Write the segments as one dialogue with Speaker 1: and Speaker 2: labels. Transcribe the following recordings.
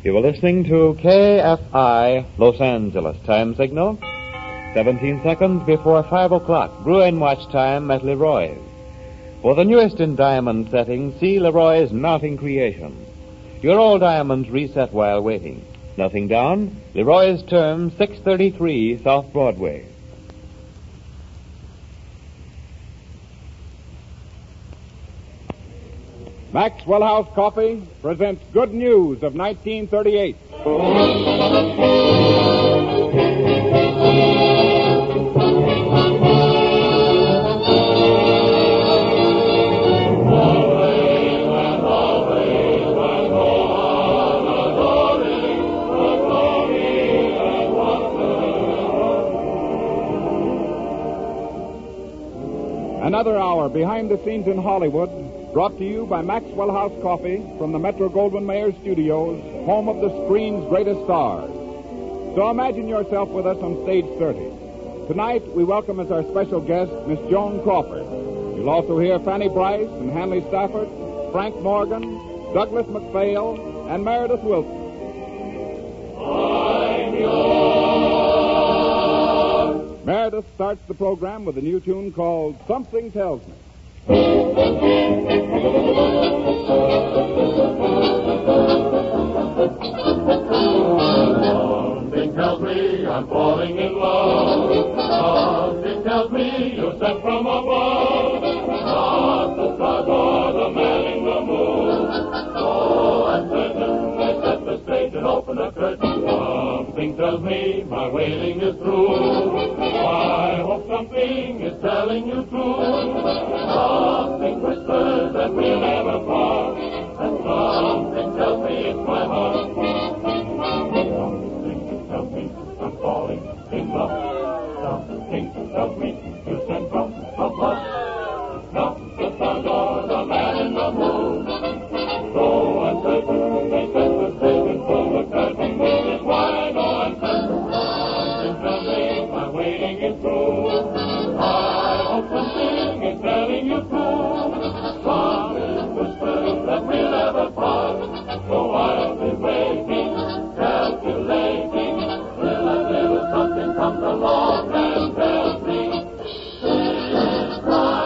Speaker 1: You are listening to KFI Los Angeles. Time signal, 17 seconds before 5 o'clock. Bruin watch time at Leroy's. For the newest in diamond settings, see Leroy's Melting Creation. Your old diamonds reset while waiting. Nothing down? Leroy's Term, 633 South Broadway.
Speaker 2: Maxwell House Coffee presents Good News of 1938. Another hour behind the scenes in Hollywood, brought to you by Maxwell House Coffee from the Metro-Goldwyn-Mayer Studios, home of the screen's greatest stars. So imagine yourself with us on stage 30. Tonight, we welcome as our special guest, Miss Joan Crawford. You'll also hear Fanny Brice and Hanley Stafford, Frank Morgan, Douglas MacPhail, and Meredith Wilson. I'm yours. Meredith starts the program with a new tune called Something Tells Me.
Speaker 3: Something tells me I'm falling in love. Something tells me you're sent from above. Not the stars or the man in the moon. Oh, I'm certain I set the stage and open the curtain. Something tells me my waiting is through. I hope something is telling you true. Something whispers that we'll never part. And something tells me it's my heart. Something tells me I'm falling in love. Something tells me you sent from above. Not the sun or the man in the moon. So uncertain, they set the stage and pull the curtain. This is why I know I'm certain. Something tells me my waiting is through. I hope something is telling you true. Something whispers that we'll never part. So I'll be waiting, calculating, till a little something comes along and tells me it's my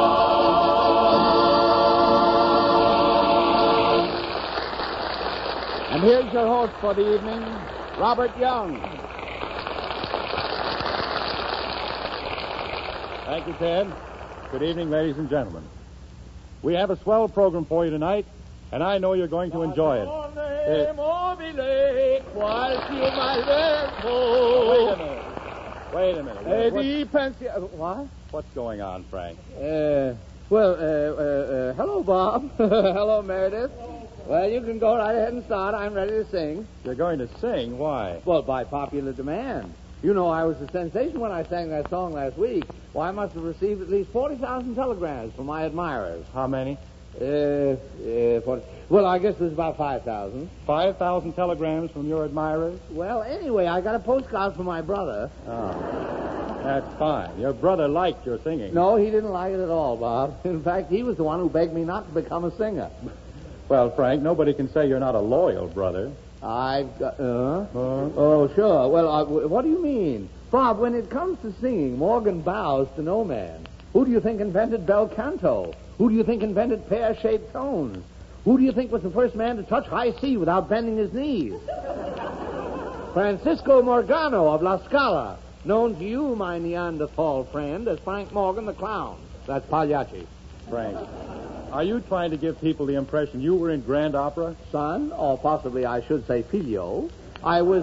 Speaker 3: heart.
Speaker 2: And here's your host for the evening, Robert Young.
Speaker 4: Thank you, Ted. Good evening, ladies and gentlemen. We have a swell program for you tonight, and I know you're going to enjoy it. Wait a minute.
Speaker 2: What?
Speaker 4: What's going on, Frank?
Speaker 5: Hello, Bob. Hello, Meredith. Well, you can go right ahead and start. I'm ready to sing.
Speaker 4: You're going to sing? Why?
Speaker 5: Well, by popular demand. You know, I was a sensation when I sang that song last week. Well, I must have received at least 40,000 telegrams from my admirers.
Speaker 4: How many?
Speaker 5: 40. Well, I guess there's about 5,000.
Speaker 4: 5,000 telegrams from your admirers?
Speaker 5: Well, anyway, I got a postcard from my brother.
Speaker 4: Oh, that's fine. Your brother liked your singing.
Speaker 5: No, he didn't like it at all, Bob. In fact, he was the one who begged me not to become a singer.
Speaker 4: Well, Frank, nobody can say you're not a loyal brother.
Speaker 5: I've got... Oh, sure. Well, what do you mean? Bob, when it comes to singing, Morgan bows to no man. Who do you think invented bel canto? Who do you think invented pear-shaped tones? Who do you think was the first man to touch high C without bending his knees? Francisco Morgano of La Scala, known to you, my Neanderthal friend, as Frank Morgan the Clown. That's Pagliacci.
Speaker 4: Frank, are you trying to give people the impression you were in Grand Opera?
Speaker 5: Son, or possibly I should say figlio, I was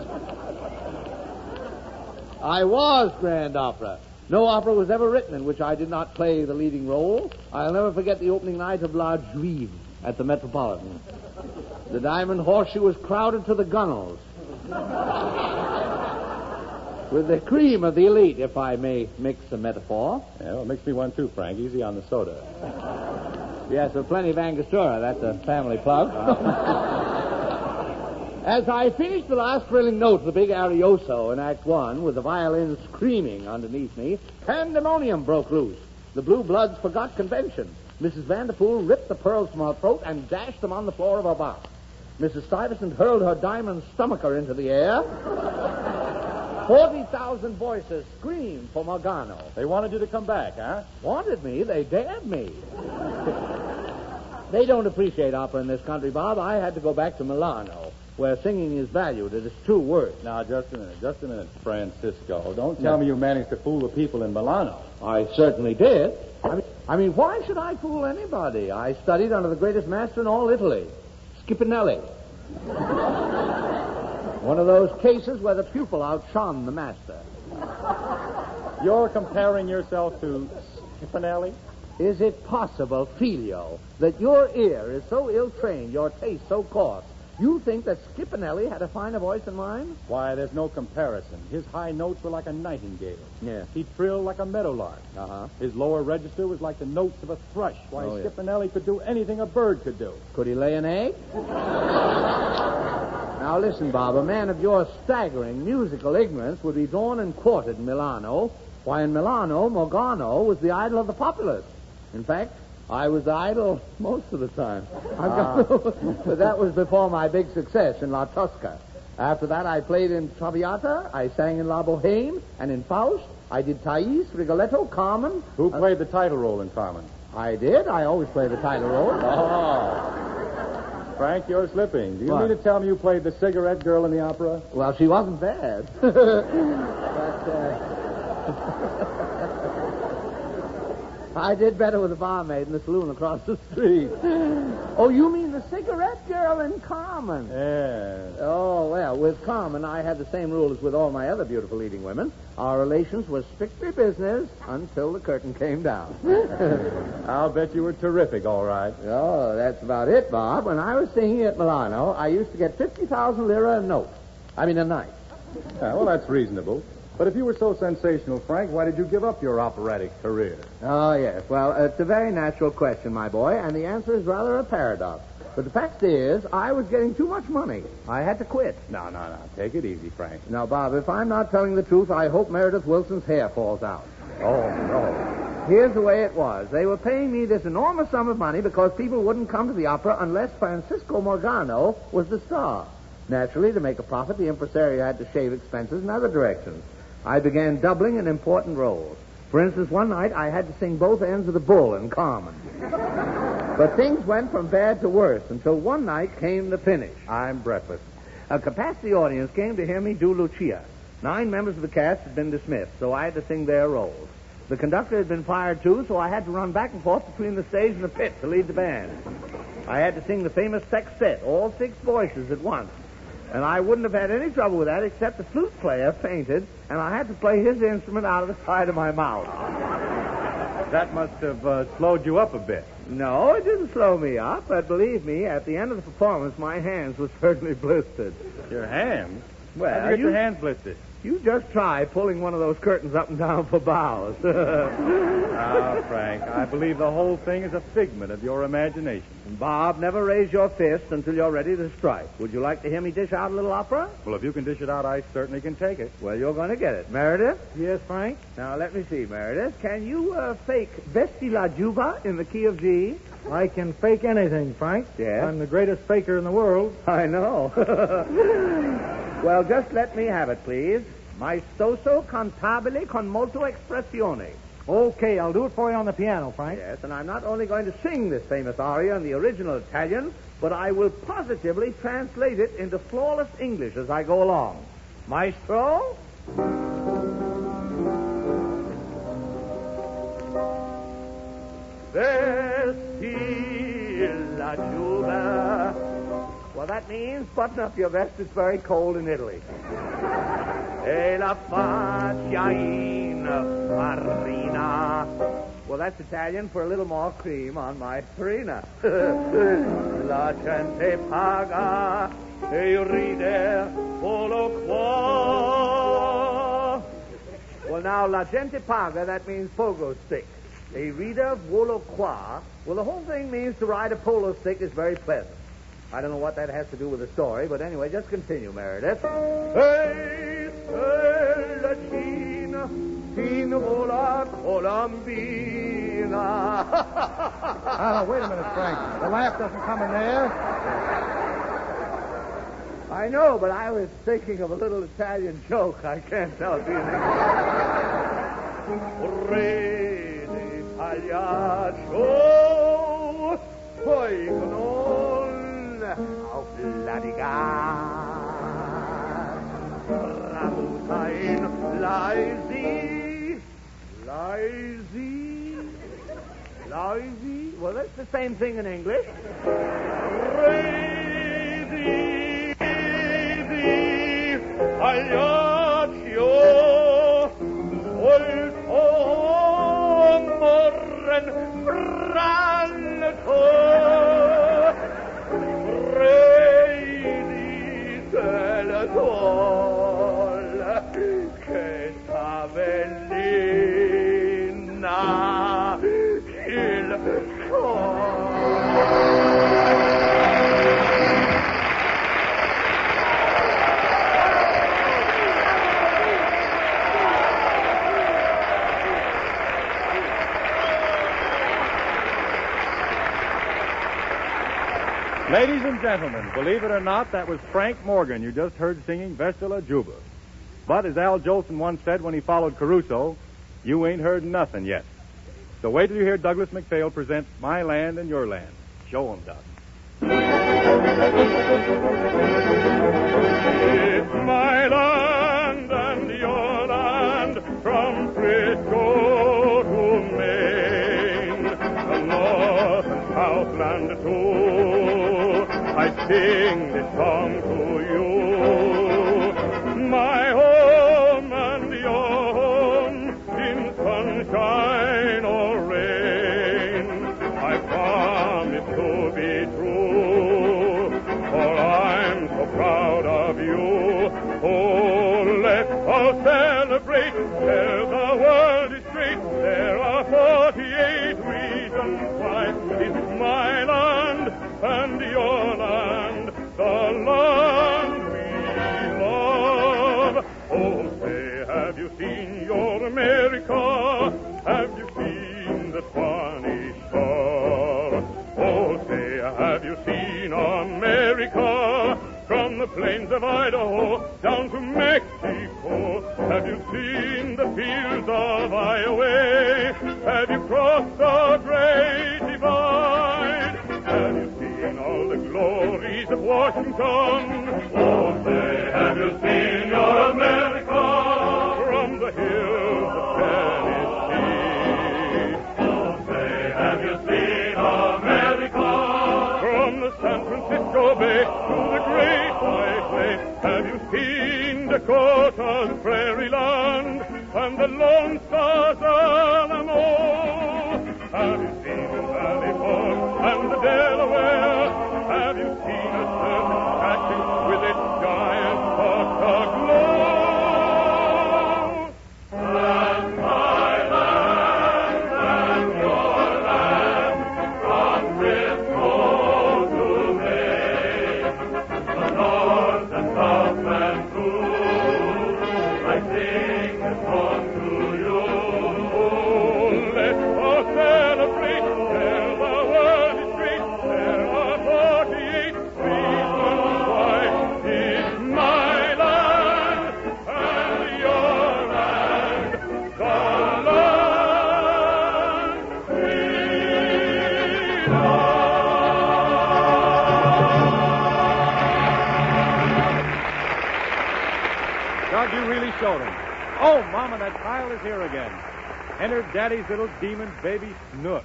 Speaker 5: Grand Opera. No opera was ever written in which I did not play the leading role. I'll never forget the opening night of La Juive at the Metropolitan. The Diamond Horseshoe was crowded to the gunnels. With the cream of the elite, if I may mix a metaphor.
Speaker 4: Yeah, well, mix me one too, Frank. Easy on the soda.
Speaker 5: Yes, with plenty of Angostura. That's a family plug. As I finished the last thrilling note of the big arioso in Act One, with the violin screaming underneath me, pandemonium broke loose. The Blue Bloods forgot convention. Mrs. Vanderpool ripped the pearls from her throat and dashed them on the floor of her box. Mrs. Stuyvesant hurled her diamond stomacher into the air. 40,000 voices screamed for Morgano.
Speaker 4: They wanted you to come back, huh?
Speaker 5: Wanted me? They dared me. They don't appreciate opera in this country, Bob. I had to go back to Milano, where singing is valued at its true worth.
Speaker 4: Now, just a minute, Francisco. Don't tell me you managed to fool the people in Milano.
Speaker 5: I certainly did. I mean, why should I fool anybody? I studied under the greatest master in all Italy, Schiaparelli. One of those cases where the pupil outshone the master.
Speaker 4: You're comparing yourself to Schiaparelli?
Speaker 5: Is it possible, Filio, that your ear is so ill-trained, your taste so coarse, you think that Schiaparelli had a finer voice than mine?
Speaker 4: Why, there's no comparison. His high notes were like a nightingale.
Speaker 5: Yeah.
Speaker 4: He trilled like a meadowlark.
Speaker 5: Uh-huh.
Speaker 4: His lower register was like the notes of a thrush. Why, Schiaparelli could do anything a bird could do.
Speaker 5: Could he lay an egg? Now, listen, Bob, a man of your staggering musical ignorance would be drawn and quartered in Milano. Why, in Milano, Morgano was the idol of the populace. In fact, I was the idol most of the time. But that was before my big success in La Tosca. After that, I played in Traviata, I sang in La Boheme, and in Faust, I did Thais, Rigoletto, Carmen.
Speaker 4: Who played the title role in Carmen?
Speaker 5: I did. I always play the title role.
Speaker 4: Oh. Frank, you're slipping. Do you mean to tell me you played the cigarette girl in the opera?
Speaker 5: Well, she wasn't bad. I did better with the barmaid in the saloon across the street. Oh, you mean the cigarette girl in Carmen?
Speaker 4: Yes.
Speaker 5: Oh, well, with Carmen, I had the same rule as with all my other beautiful leading women. Our relations were strictly business until the curtain came down.
Speaker 4: I'll bet you were terrific, all right.
Speaker 5: Oh, that's about it, Bob. When I was singing at Milano, I used to get 50,000 lira a night.
Speaker 4: Yeah, well, that's reasonable. But if you were so sensational, Frank, why did you give up your operatic career?
Speaker 5: Oh, yes. Well, it's a very natural question, my boy, and the answer is rather a paradox. But the fact is, I was getting too much money. I had to quit.
Speaker 4: No. Take it easy, Frank.
Speaker 5: Now, Bob, if I'm not telling the truth, I hope Meredith Wilson's hair falls out.
Speaker 4: Oh, no.
Speaker 5: Here's the way it was. They were paying me this enormous sum of money because people wouldn't come to the opera unless Francisco Morgano was the star. Naturally, to make a profit, the impresario had to shave expenses in other directions. I began doubling in important roles. For instance, one night I had to sing both ends of the bull in Carmen. But things went from bad to worse until one night came the finish.
Speaker 4: I'm breathless.
Speaker 5: A capacity audience came to hear me do Lucia. 9 members of the cast had been dismissed, so I had to sing their roles. The conductor had been fired, too, so I had to run back and forth between the stage and the pit to lead the band. I had to sing the famous sextet, all 6 voices at once. And I wouldn't have had any trouble with that except the flute player fainted, and I had to play his instrument out of the side of my mouth.
Speaker 4: That must have slowed you up a bit.
Speaker 5: No, it didn't slow me up, but believe me, at the end of the performance, my hands were certainly blistered.
Speaker 4: Your hands?
Speaker 5: Well,
Speaker 4: how'd you get your hands blistered?
Speaker 5: You just try pulling one of those curtains up and down for bows.
Speaker 4: Frank, I believe the whole thing is a figment of your imagination.
Speaker 5: Bob, never raise your fist until you're ready to strike. Would you like to hear me dish out a little opera?
Speaker 4: Well, if you can dish it out, I certainly can take it.
Speaker 5: Well, you're going to get it. Meredith?
Speaker 6: Yes, Frank?
Speaker 5: Now, let me see, Meredith. Can you fake Vesti la Juba in the key of G?
Speaker 6: I can fake anything, Frank.
Speaker 5: Yes?
Speaker 6: I'm the greatest faker in the world.
Speaker 5: I know. Well, just let me have it, please. Maestoso cantabile con molto espressione.
Speaker 6: Okay, I'll do it for you on the piano, Frank.
Speaker 5: Yes, and I'm not only going to sing this famous aria in the original Italian, but I will positively translate it into flawless English as I go along. Maestro? Vesti la Juba. Well, that means button up your vest. It's very cold in Italy. E la faccia in farina. Well, that's Italian for a little more cream on my farina. La gente paga e ride volo qua. Well, now, la gente paga, that means pogo stick. A ride volo qua. Well, the whole thing means to ride a polo stick is very pleasant. I don't know what that has to do with the story, but anyway, just continue, Meredith. Hey, la Cina, Cina vola colombina.
Speaker 6: Wait a minute, Frank. The laugh doesn't come in there.
Speaker 5: I know, but I was thinking of a little Italian joke. I can't help you. Re d'Italia, poi con auf Ladigar, Ramutain, Lazy. Well, that's the same thing in English. Lazy, Pagliaccio, Oltomorren, Bralto, Reidi Teletol, che t'avellina il
Speaker 4: Ladies and gentlemen, believe it or not, that was Frank Morgan you just heard singing Vesta La Juba. But as Al Jolson once said when he followed Caruso, you ain't heard nothing yet. So wait till you hear Douglas MacPhail present My Land and Your Land. Show 'em, Doug.
Speaker 3: It's my land and your land from Frisco to Maine, the North and Southland too. I sing this song to you. My home and your home in sunshine or rain. I promise to be true, for I'm so proud of you. Oh, let us celebrate, tell the world is great. There are 48 reasons why it's my land and your land, the land we love. Oh, say, have you seen your America? Have you seen the Spanish shore? Oh, say, have you seen America? From the plains of Idaho down to Mexico. Have you seen the fields of Iowa? Have you crossed the great divide? Have you seen all the glories of Washington? Oh, say, have you seen your America? From the hills of Tennessee. Oh, say, have you seen America? From the San Francisco Bay to the Great White Way. Have you seen Dakota's prairie land and the Lone Star's Alamo? Have you seen the Valley Fork and the Delaware? Have you seen a certain statue with its giant spots aglow? That's my land and your land, from Frisco to Maine, the North and South and too. I sing this song to you. Let us celebrate, tell the world is great. There are 48 reasons why it's my land and your land, the land we love.
Speaker 4: Doug, you really showed 'em. Oh, Mama, that pile is here again. Enter Daddy's little demon, Baby Snook.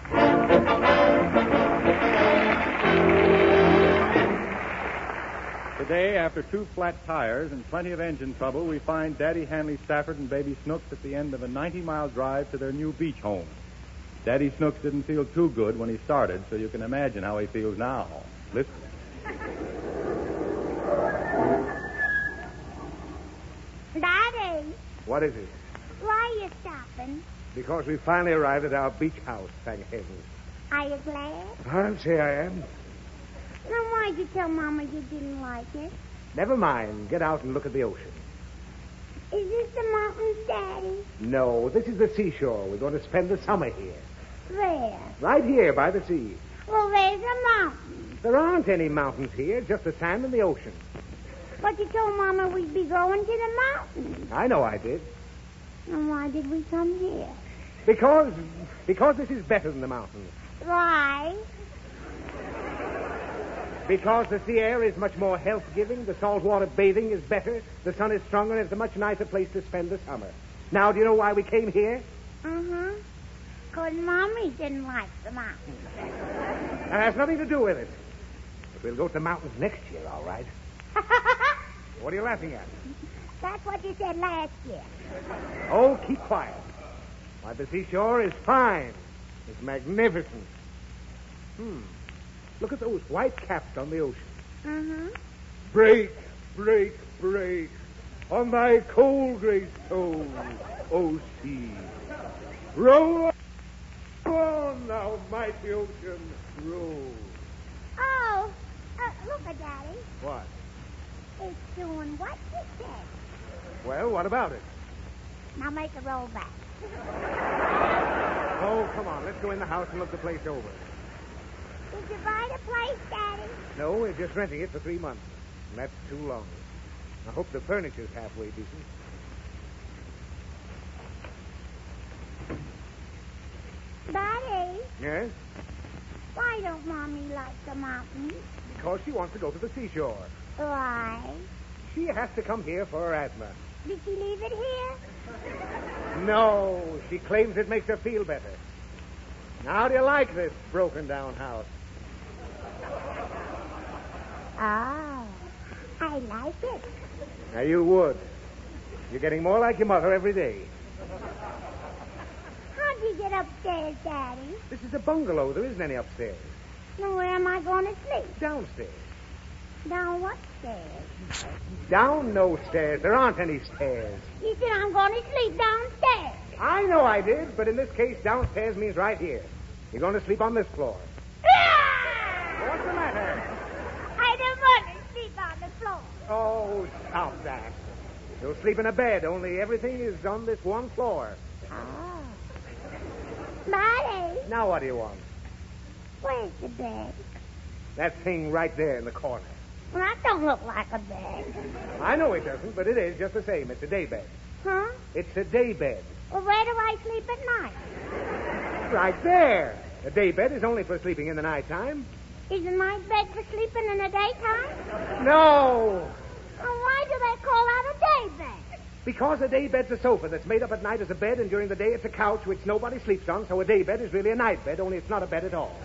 Speaker 4: Today, after 2 flat tires and plenty of engine trouble, we find Daddy Hanley Stafford and Baby Snooks at the end of a 90-mile drive to their new beach home. Daddy Snooks didn't feel too good when he started, so you can imagine how he feels now. Listen.
Speaker 7: Daddy,
Speaker 5: What is it?
Speaker 7: why are you stopping?
Speaker 5: Because we finally arrived at our beach house, thank heaven.
Speaker 7: Are you glad?
Speaker 5: I'll say I am.
Speaker 7: Then why'd you tell Mama you didn't like it?
Speaker 5: Never mind. Get out and look at the ocean.
Speaker 7: Is this the mountains, Daddy?
Speaker 5: No, this is the seashore. We're going to spend the summer here.
Speaker 7: Where?
Speaker 5: Right here by the sea.
Speaker 7: Well, there's a mountain.
Speaker 5: There aren't any mountains here, just the sand and the ocean.
Speaker 7: But you told Mama we'd be going to the mountains.
Speaker 8: I know I did.
Speaker 7: And why did we come here?
Speaker 8: Because this is better than the mountains.
Speaker 7: Why?
Speaker 8: Because the sea air is much more health-giving, the saltwater bathing is better, the sun is stronger, and it's a much nicer place to spend the summer. Now, do you know why we came here?
Speaker 7: Uh-huh. Because Mommy didn't like the mountains.
Speaker 8: That has nothing to do with it. But we'll go to the mountains next year, all right. What are you laughing at?
Speaker 7: That's what you said last year.
Speaker 8: Oh, keep quiet. Why, the seashore is fine. It's magnificent. Look at those white caps on the ocean.
Speaker 7: Uh-huh.
Speaker 8: Break, break, break on thy cold gray toe, O sea. Roll on, thou mighty ocean, roll.
Speaker 7: Oh, look at Daddy.
Speaker 8: What?
Speaker 7: It's doing what you said.
Speaker 8: Well, what about it?
Speaker 7: Now make a roll back.
Speaker 8: Oh, come on. Let's go in the house and look the place over.
Speaker 7: Did you buy the place, Daddy?
Speaker 8: No, we're just renting it for 3 months. And that's too long. I hope the furniture's halfway decent.
Speaker 7: Daddy,
Speaker 8: Yes?
Speaker 7: why don't Mommy like the mountains?
Speaker 8: Because she wants to go to the seashore.
Speaker 7: Why?
Speaker 8: She has to come here for her asthma.
Speaker 7: Did she leave it here?
Speaker 8: No, she claims it makes her feel better. Now, how do you like this broken-down house?
Speaker 7: Oh, I like it.
Speaker 8: Now, you would. You're getting more like your mother every day.
Speaker 7: How'd you get upstairs, Daddy?
Speaker 8: This is a bungalow. There isn't any upstairs.
Speaker 7: Now, where am I going to sleep?
Speaker 8: Downstairs.
Speaker 7: Down what stairs?
Speaker 8: Down no stairs. There aren't any stairs.
Speaker 7: You said I'm going to sleep downstairs.
Speaker 8: I know I did, but in this case, downstairs means right here. You're going to sleep on this floor. What's the matter?
Speaker 7: I don't want to sleep on the floor.
Speaker 8: Oh, stop that. You'll sleep in a bed, only everything is on this one floor.
Speaker 7: Oh. Daddy,
Speaker 8: Now what do you want?
Speaker 7: where's the bed?
Speaker 8: That thing right there in the corner.
Speaker 7: Well, that don't look like a bed.
Speaker 8: I know it doesn't, but it is just the same. It's a day bed.
Speaker 7: Huh?
Speaker 8: It's a day bed.
Speaker 7: Well, where do I sleep at night?
Speaker 8: Right there. A day bed is only for sleeping in the nighttime.
Speaker 7: Isn't my bed for sleeping in the daytime?
Speaker 8: No!
Speaker 7: Well, why do they call that a day bed?
Speaker 8: Because a day bed's a sofa that's made up at night as a bed, and during the day it's a couch which nobody sleeps on, so a day bed is really a night bed, only it's not a bed at all.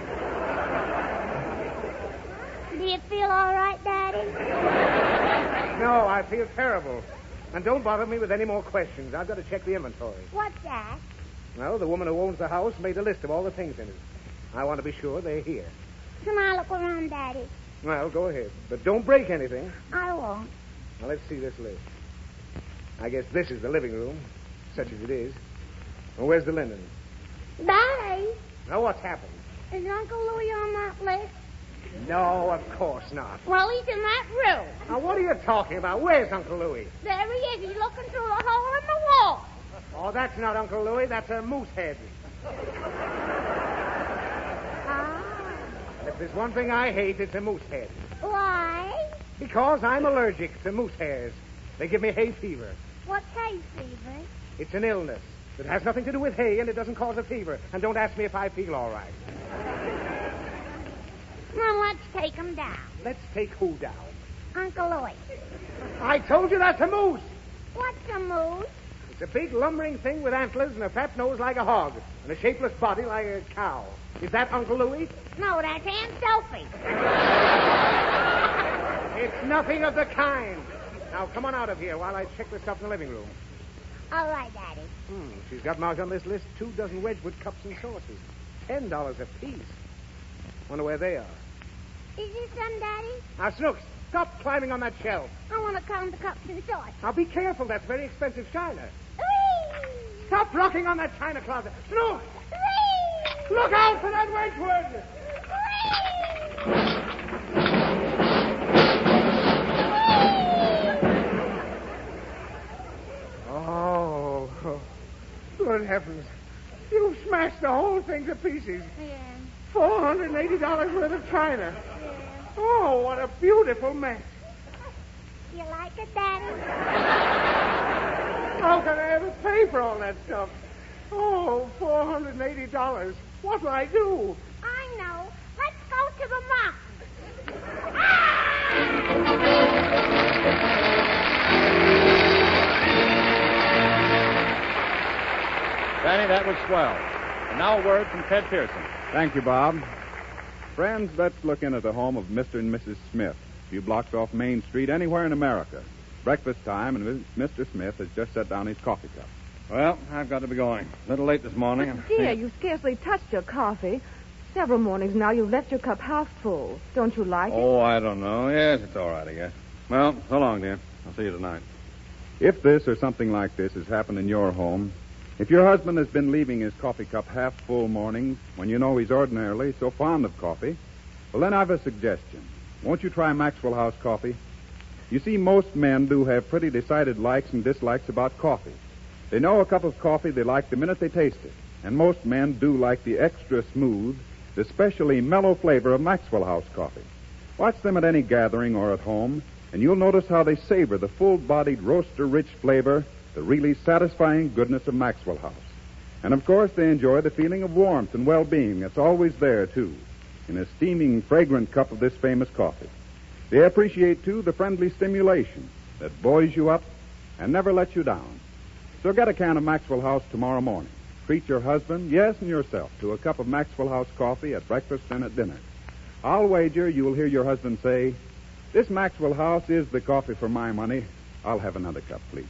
Speaker 7: Do you feel all right, Daddy?
Speaker 8: No, I feel terrible. And don't bother me with any more questions. I've got to check the inventory.
Speaker 7: What's that?
Speaker 8: Well, the woman who owns the house made a list of all the things in it. I want to be sure they're here.
Speaker 7: Come on, look around, Daddy.
Speaker 8: Well, go ahead. But don't break anything.
Speaker 7: I won't.
Speaker 8: Now, let's see this list. I guess this is the living room, such as it is. Well, where's the linen?
Speaker 7: Daddy,
Speaker 8: Now, what's happened?
Speaker 7: is Uncle Louie on that list?
Speaker 8: No, of course not.
Speaker 7: Well, he's in that room.
Speaker 8: Now, what are you talking about? Where's Uncle Louie?
Speaker 7: There he is. He's looking through the hole in the wall.
Speaker 8: Oh, that's not Uncle Louie. That's a moose head.
Speaker 7: Ah.
Speaker 8: And if there's one thing I hate, it's a moose head.
Speaker 7: Why?
Speaker 8: Because I'm allergic to moose hairs. They give me hay fever.
Speaker 7: What's hay fever?
Speaker 8: It's an illness. It has nothing to do with hay, and it doesn't cause a fever. And don't ask me if I feel all right.
Speaker 7: Well, let's take him down.
Speaker 8: Let's take who down?
Speaker 7: Uncle Louie.
Speaker 8: I told you that's a moose.
Speaker 7: What's a moose?
Speaker 8: It's a big lumbering thing with antlers and a fat nose like a hog and a shapeless body like a cow. Is that Uncle Louie?
Speaker 7: No, that's Aunt Sophie.
Speaker 8: It's nothing of the kind. Now, come on out of here while I check the stuff in the living room.
Speaker 7: All right, Daddy.
Speaker 8: She's got marked on this list 2 dozen Wedgwood cups and saucers. $10 apiece. Wonder where they are.
Speaker 7: Is this some, Daddy?
Speaker 8: Now, Snooks, stop climbing on that shelf.
Speaker 7: I want to count the cups and saucers.
Speaker 8: Now, be careful. That's very expensive china.
Speaker 7: Whee!
Speaker 8: Stop rocking on that china closet. Snooks,
Speaker 7: Whee!
Speaker 8: look out for that Wedgwood. Oh, good heavens. You smashed the whole thing to pieces.
Speaker 7: Yeah.
Speaker 8: $480 worth of china.
Speaker 7: Yeah.
Speaker 8: Oh, what a beautiful mess.
Speaker 7: You like it, Daddy?
Speaker 8: How can I ever pay for all that stuff? Oh, $480. What'll I do?
Speaker 7: I know. Let's go to the mountains.
Speaker 4: Danny, that was swell. And now a word from Ted Pearson.
Speaker 2: Thank you, Bob. Friends, let's look in at the home of Mr. and Mrs. Smith, a few blocks off Main Street, anywhere in America. Breakfast time, and Mr. Smith has just set down his coffee cup.
Speaker 4: Well, I've got to be going. A little late this morning.
Speaker 9: Dear, you scarcely touched your coffee. Several mornings now you've left your cup half full. Don't you like it?
Speaker 4: Oh, I don't know. Yes, it's all right, I guess. Well, so long, dear. I'll see you tonight.
Speaker 2: If this or something like this has happened in your home, if your husband has been leaving his coffee cup half full mornings when you know he's ordinarily so fond of coffee, well, then I've a suggestion. Won't you try Maxwell House coffee? You see, most men do have pretty decided likes and dislikes about coffee. They know a cup of coffee they like the minute they taste it, and most men do like the extra smooth, the especially mellow flavor of Maxwell House coffee. Watch them at any gathering or at home, and you'll notice how they savor the full-bodied, roaster-rich flavor, the really satisfying goodness of Maxwell House. And, of course, they enjoy the feeling of warmth and well-being that's always there, too, in a steaming, fragrant cup of this famous coffee. They appreciate, too, the friendly stimulation that buoys you up and never lets you down. So get a can of Maxwell House tomorrow morning. Treat your husband, yes, and yourself, to a cup of Maxwell House coffee at breakfast and at dinner. I'll wager you'll hear your husband say, "This Maxwell House is the coffee for my money. I'll have another cup, please."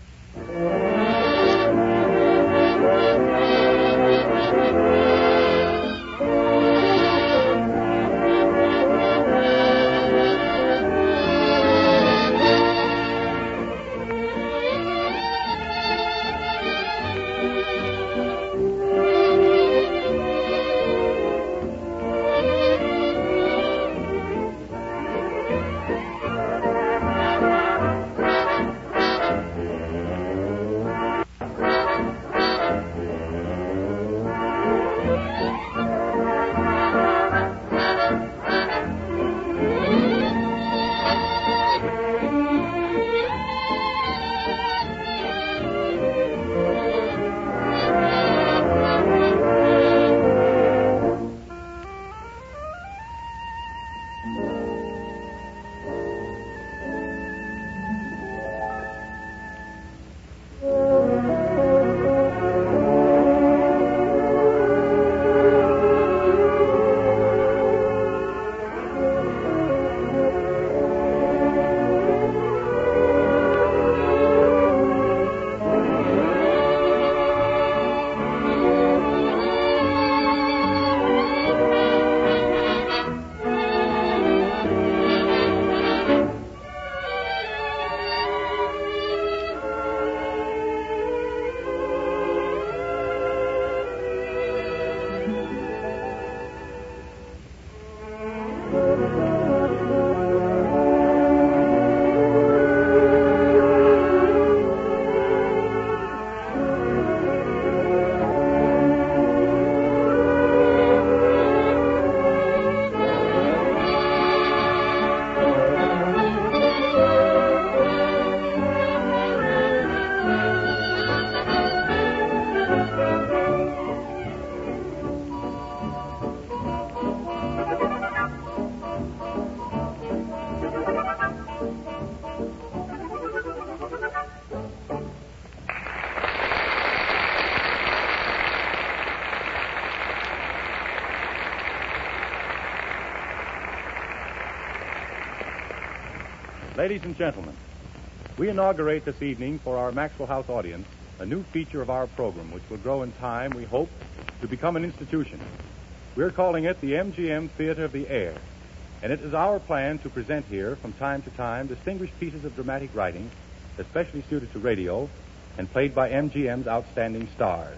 Speaker 4: Ladies and gentlemen, we inaugurate this evening for our Maxwell House audience a new feature of our program, which will grow in time, we hope, to become an institution. We're calling it the MGM Theater of the Air, and it is our plan to present here, from time to time, distinguished pieces of dramatic writing, especially suited to radio, and played by MGM's outstanding stars.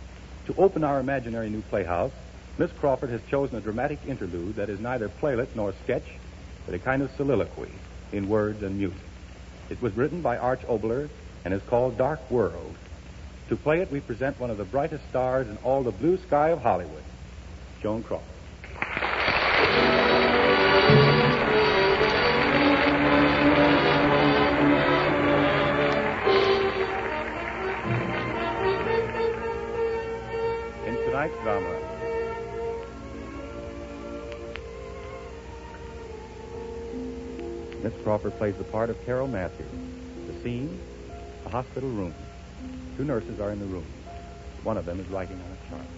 Speaker 4: To open our imaginary new playhouse, Miss Crawford has chosen a dramatic interlude that is neither playlet nor sketch, but a kind of soliloquy in words and music. It was written by Arch Obler and is called Dark World. To play it, we present one of the brightest stars in all the blue sky of Hollywood, Joan Crawford. tonight's drama. Miss Crawford plays the part of Carol Matthews. The scene, a hospital room. 2 nurses are in the room. One of them is writing on a chart.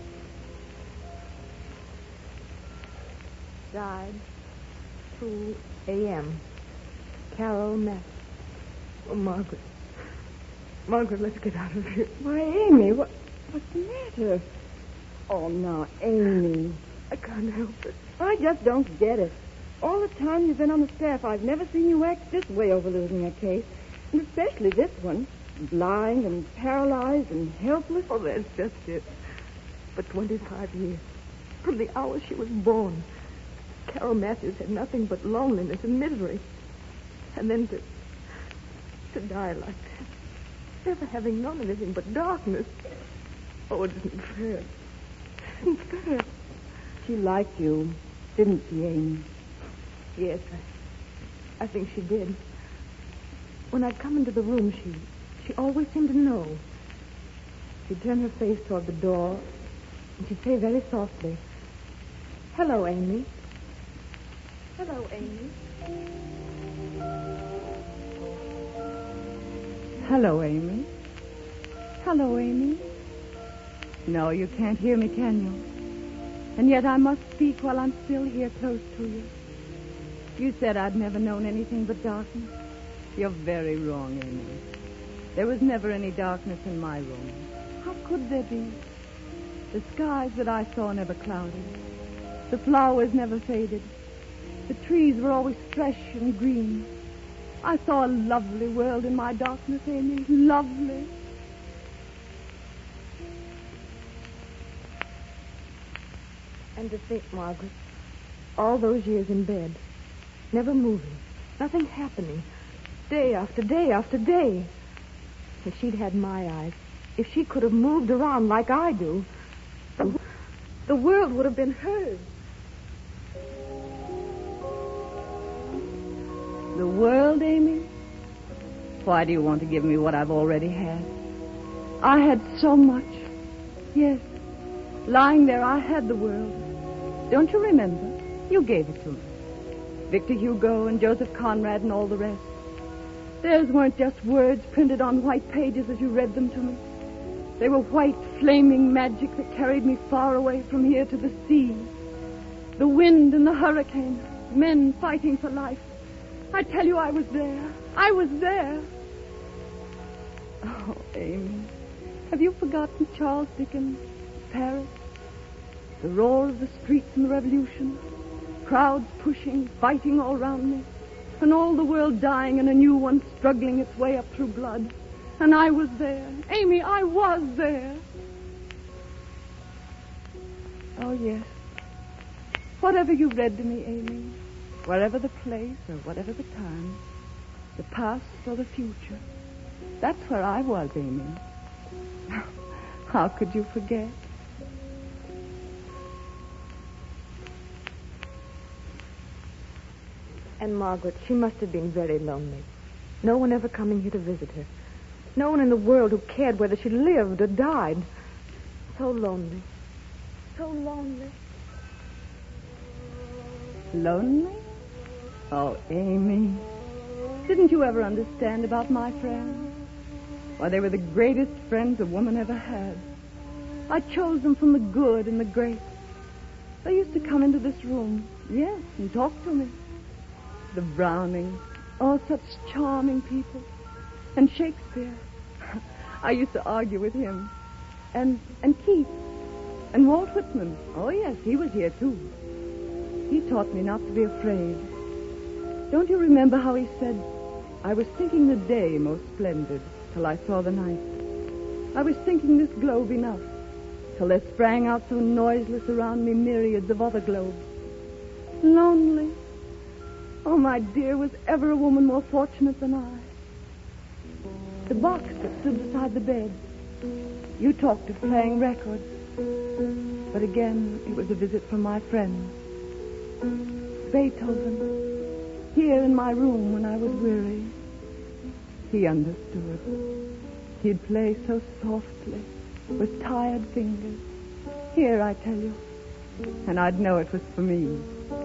Speaker 9: Died 2 a.m. Carol Matthews. Oh, Margaret. Margaret, let's get out of here.
Speaker 10: Why, Amy, what's the matter? Oh, now, Amy.
Speaker 9: I can't help it.
Speaker 10: I just don't get it. All the time you've been on the staff, I've never seen you act this way over losing a case. And especially this one. Blind and paralyzed and helpless.
Speaker 9: Oh, that's just it. For 25 years, from the hour she was born, Carol Matthews had nothing but loneliness and misery. And then to die like that, never having known anything but darkness. Oh, it isn't fair. It isn't fair.
Speaker 10: She liked you, didn't she, Amy?
Speaker 9: Yes, I think she did. When I'd come into the room, she always seemed to know. She'd turn her face toward the door, and she'd say very softly, "Hello, Amy." "Hello, Amy."
Speaker 10: Hello, Amy. Hello, Amy. No, you can't hear me, can you? And yet I must speak while I'm still here close to you. You said I'd never known anything but darkness. You're very wrong, Amy. There was never any darkness in my room. How could there be? The skies that I saw never clouded. The flowers never faded. The trees were always fresh and green. I saw a lovely world in my darkness, Amy. Lovely.
Speaker 9: And to think, Margaret, all those years in bed, never moving, nothing happening, day after day after day. If she'd had my eyes, if she could have moved around like I do, the world would have been hers.
Speaker 10: The world, Amy? Why do you want to give me what I've already had? I had so much. Yes, lying there, I had the world. Don't you remember? You gave it to me. Victor Hugo and Joseph Conrad and all the rest. Theirs weren't just words printed on white pages as you read them to me. They were white, flaming magic that carried me far away from here to the sea. The wind and the hurricane, men fighting for life. I tell you, I was there. I was there. Oh, Amy, have you forgotten Charles Dickens, Paris? The roar of the streets in the Revolution, crowds pushing, fighting all round me, and all the world dying and a new one struggling its way up through blood. And I was there. Amy, I was there. Oh, yes. Whatever you read to me, Amy, wherever the place or whatever the time, the past or the future, that's where I was, Amy. How could you forget?
Speaker 9: And Margaret, she must have been very lonely. No one ever coming here to visit her. No one in the world who cared whether she lived or died. So lonely. So lonely.
Speaker 10: Lonely? Oh, Amy. Didn't you ever understand about my friends? Why, they were the greatest friends a woman ever had. I chose them from the good and the great. They used to come into this room, yes, and talk to me. The Brownings, oh, such charming people. And Shakespeare. I used to argue with him. And Keats. And Walt Whitman. Oh, yes, he was here, too. He taught me not to be afraid. Don't you remember how he said, I was thinking the day most splendid till I saw the night. I was thinking this globe enough till there sprang out so noiseless around me myriads of other globes. Lonely. Oh, my dear, was ever a woman more fortunate than I? The box that stood beside the bed. You talked of playing records. But again, it was a visit from my friend. Beethoven. Here in my room when I was weary. He understood. He'd play so softly, with tired fingers. Here, I tell you. And I'd know it was for me.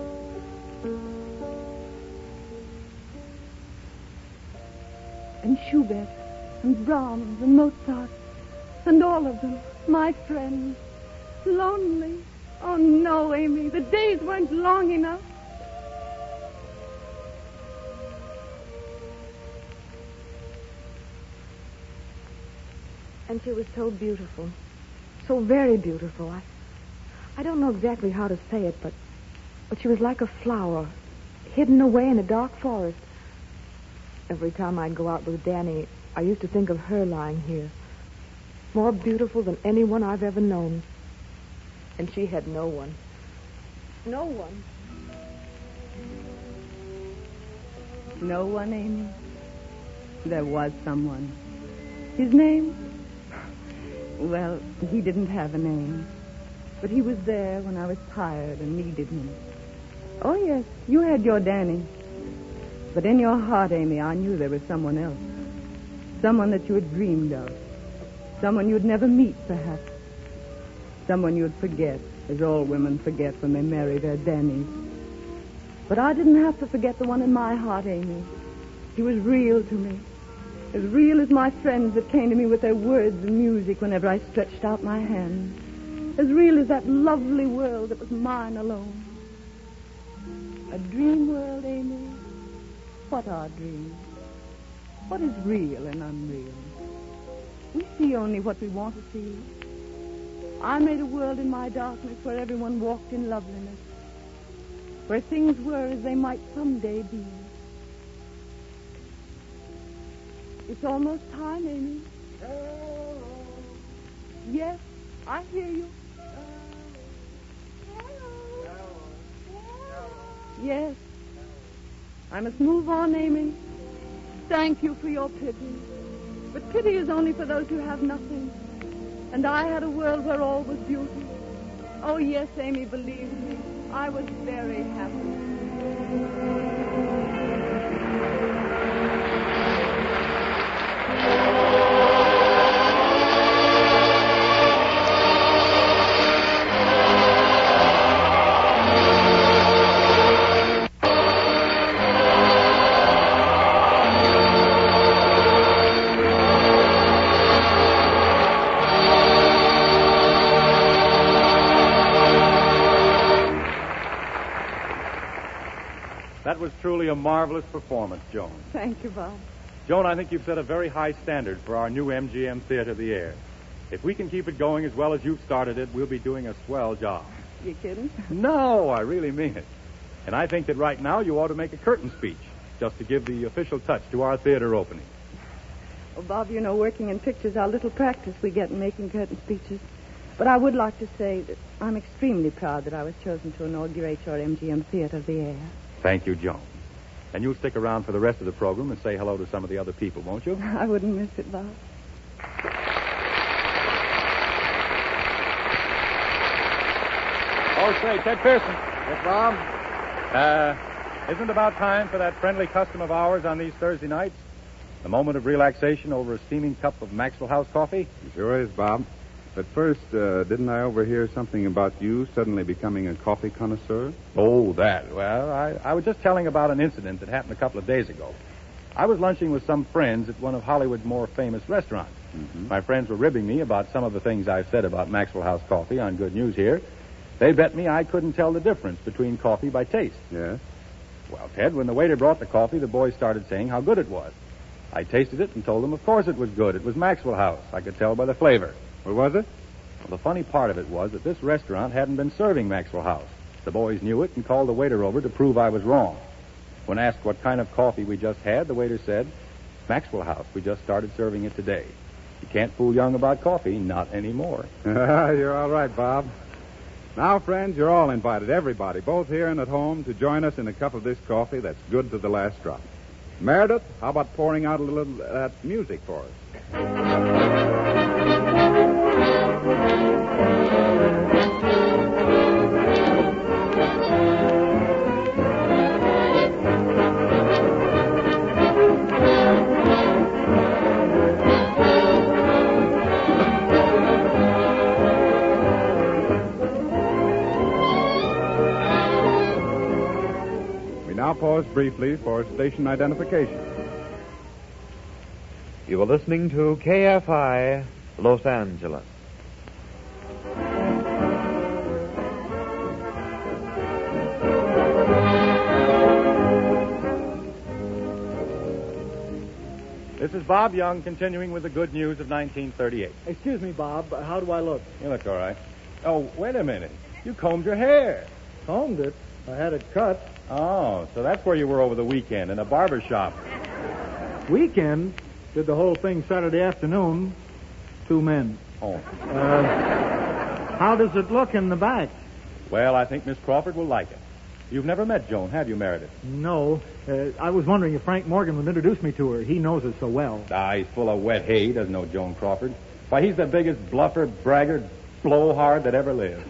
Speaker 10: And Schubert, and Brahms, and Mozart, and all of them, my friends. Lonely. Oh, no, Amy, the days weren't long enough.
Speaker 9: And she was so beautiful. So very beautiful. I don't know exactly how to say it, but she was like a flower, hidden away in a dark forest. Every time I'd go out with Danny, I used to think of her lying here. More beautiful than anyone I've ever known. And she had no one. No one.
Speaker 10: No one, Amy. There was someone. His name? Well, he didn't have a name. But he was there when I was tired and needed him. Oh, yes, you had your Danny. But in your heart, Amy, I knew there was someone else. Someone that you had dreamed of. Someone you'd never meet, perhaps. Someone you'd forget, as all women forget when they marry their Dannies. But I didn't have to forget the one in my heart, Amy. He was real to me. As real as my friends that came to me with their words and music whenever I stretched out my hand. As real as that lovely world that was mine alone. A dream world, Amy. What are dreams? What is real and unreal? We see only what we want to see. I made a world in my darkness where everyone walked in loveliness. Where things were as they might someday be. It's almost time, Amy. Yes, I hear you. Yes. I must move on, Amy. Thank you for your pity. But pity is only for those who have nothing. And I had a world where all was beauty. Oh, yes, Amy, believe me. I was very happy.
Speaker 4: That was truly a marvelous performance, Joan.
Speaker 10: Thank you, Bob.
Speaker 4: Joan, I think you've set a very high standard for our new MGM Theater of the Air. If we can keep it going as well as you've started it, we'll be doing a swell job.
Speaker 10: You kidding?
Speaker 4: No, I really mean it. And I think that right now you ought to make a curtain speech, just to give the official touch to our theater opening.
Speaker 10: Well, Bob, you know, working in pictures, how little practice we get in making curtain speeches. But I would like to say that I'm extremely proud that I was chosen to inaugurate your MGM Theater of the Air.
Speaker 4: Thank you, Joan. And you'll stick around for the rest of the program and say hello to some of the other people, won't you?
Speaker 10: I wouldn't miss it, Bob.
Speaker 4: Oh, say, Ted Pearson.
Speaker 5: Yes, Bob?
Speaker 4: Isn't it about time for that friendly custom of ours on these Thursday nights? A moment of relaxation over a steaming cup of Maxwell House coffee?
Speaker 2: It sure is, Bob. But first, didn't I overhear something about you suddenly becoming a coffee connoisseur?
Speaker 4: Oh, that. Well, I was just telling about an incident that happened a couple of days ago. I was lunching with some friends at one of Hollywood's more famous restaurants.
Speaker 2: Mm-hmm.
Speaker 4: My friends were ribbing me about some of the things I've said about Maxwell House coffee on Good News here. They bet me I couldn't tell the difference between coffee by taste.
Speaker 2: Yes?
Speaker 4: Well, Ted, when the waiter brought the coffee, the boys started saying how good it was. I tasted it and told them, of course it was good. It was Maxwell House. I could tell by the flavor.
Speaker 2: What was it?
Speaker 4: Well, the funny part of it was that this restaurant hadn't been serving Maxwell House. The boys knew it and called the waiter over to prove I was wrong. When asked what kind of coffee we just had, the waiter said, Maxwell House, we just started serving it today. You can't fool young about coffee, not anymore.
Speaker 2: You're all right, Bob. Now, friends, you're all invited, everybody, both here and at home, to join us in a cup of this coffee that's good to the last drop. Meredith, how about pouring out a little music for us? pause briefly for station identification.
Speaker 1: You are listening to KFI, Los Angeles.
Speaker 4: This is Bob Young continuing with the good news of 1938.
Speaker 6: Excuse me, Bob. How do I look?
Speaker 4: You look all right. Oh, wait a minute. You combed your hair.
Speaker 6: Combed it. I had it cut.
Speaker 4: Oh, so that's where you were over the weekend, in a barber shop.
Speaker 6: Weekend? Did the whole thing Saturday afternoon. 2 men.
Speaker 4: Oh.
Speaker 6: How does it look in the back?
Speaker 4: Well, I think Miss Crawford will like it. You've never met Joan, have you, Meredith?
Speaker 6: No. I was wondering if Frank Morgan would introduce me to her. He knows her so well.
Speaker 4: Ah, he's full of wet hay. He doesn't know Joan Crawford. Why, he's the biggest bluffer, braggart, blowhard that ever lived.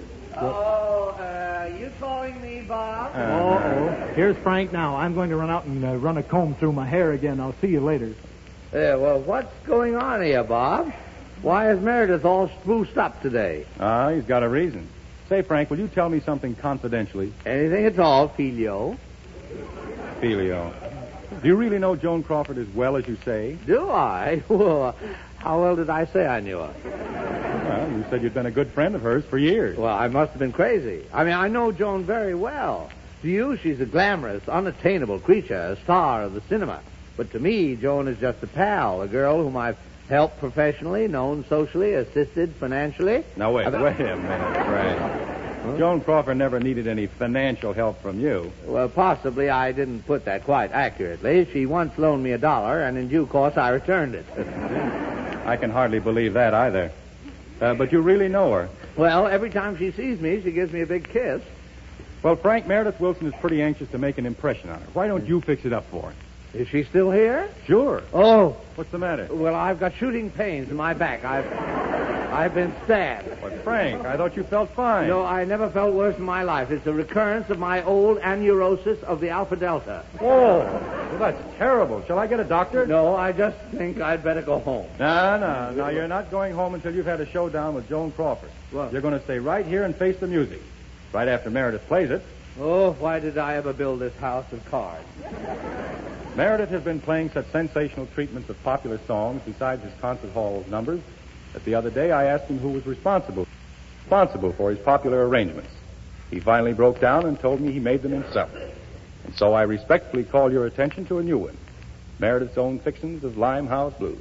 Speaker 5: You calling me, Bob?
Speaker 6: Uh-oh. Here's Frank now. I'm going to run out and run a comb through my hair again. I'll see you later.
Speaker 5: Well, what's going on here, Bob? Why is Meredith all spruced up today?
Speaker 4: Ah, he's got a reason. Say, Frank, will you tell me something confidentially?
Speaker 5: Anything at all, Filio.
Speaker 4: Filio. Do you really know Joan Crawford as well as you say?
Speaker 5: Do I? Well, how well did I say I knew her?
Speaker 4: Well, you said you'd been a good friend of hers for years.
Speaker 5: Well, I must have been crazy. I mean, I know Joan very well. To you, she's a glamorous, unattainable creature, a star of the cinema. But to me, Joan is just a pal, a girl whom I've helped professionally, known socially, assisted financially.
Speaker 4: Now, wait a minute, Frank. Huh? Joan Crawford never needed any financial help from you.
Speaker 5: Well, possibly I didn't put that quite accurately. She once loaned me $1, and in due course I returned it.
Speaker 4: I can hardly believe that either. But you really know her.
Speaker 5: Well, every time she sees me, she gives me a big kiss.
Speaker 4: Well, Frank, Meredith Wilson is pretty anxious to make an impression on her. Why don't you fix it up for her?
Speaker 5: Is she still here?
Speaker 4: Sure.
Speaker 5: Oh.
Speaker 4: What's the matter?
Speaker 5: Well, I've got shooting pains in my back. I've been stabbed.
Speaker 4: But, Frank, I thought you felt fine.
Speaker 5: No, I never felt worse in my life. It's a recurrence of my old anurosis of the alpha delta.
Speaker 4: Oh, well, that's terrible. Shall I get a doctor?
Speaker 5: No, I just think I'd better go home.
Speaker 4: No. You're not going home until you've had a showdown with Joan Crawford.
Speaker 5: What?
Speaker 4: You're going to stay right here and face the music. Right after Meredith plays it.
Speaker 5: Oh, why did I ever build this house of cards?
Speaker 4: Meredith has been playing such sensational treatments of popular songs besides his concert hall numbers that the other day I asked him who was responsible for his popular arrangements. He finally broke down and told me he made them himself. And so I respectfully call your attention to a new one, Meredith's own fixings of Limehouse Blues.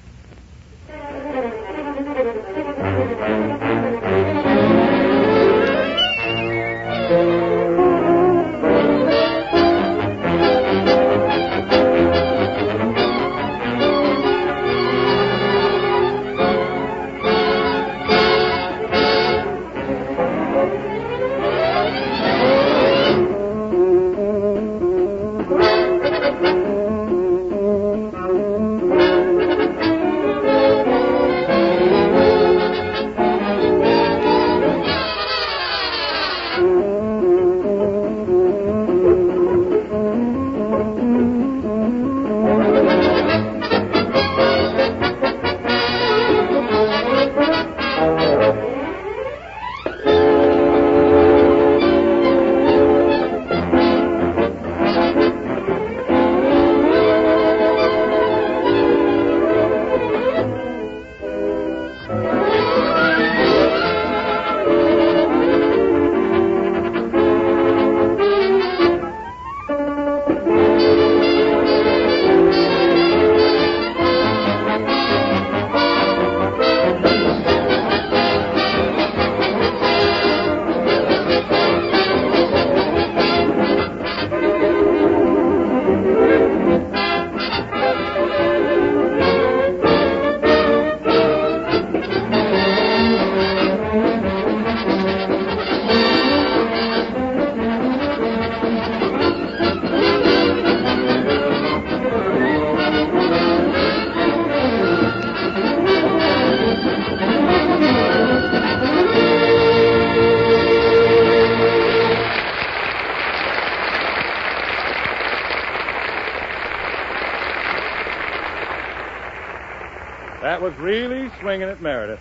Speaker 4: That was really swinging at Meredith.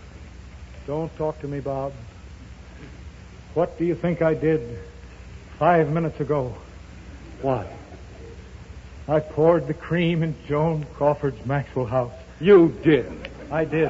Speaker 6: Don't talk to me, Bob. What do you think I did 5 minutes ago? What? I poured the cream in Joan Crawford's Maxwell house.
Speaker 4: You didn't.
Speaker 6: I did.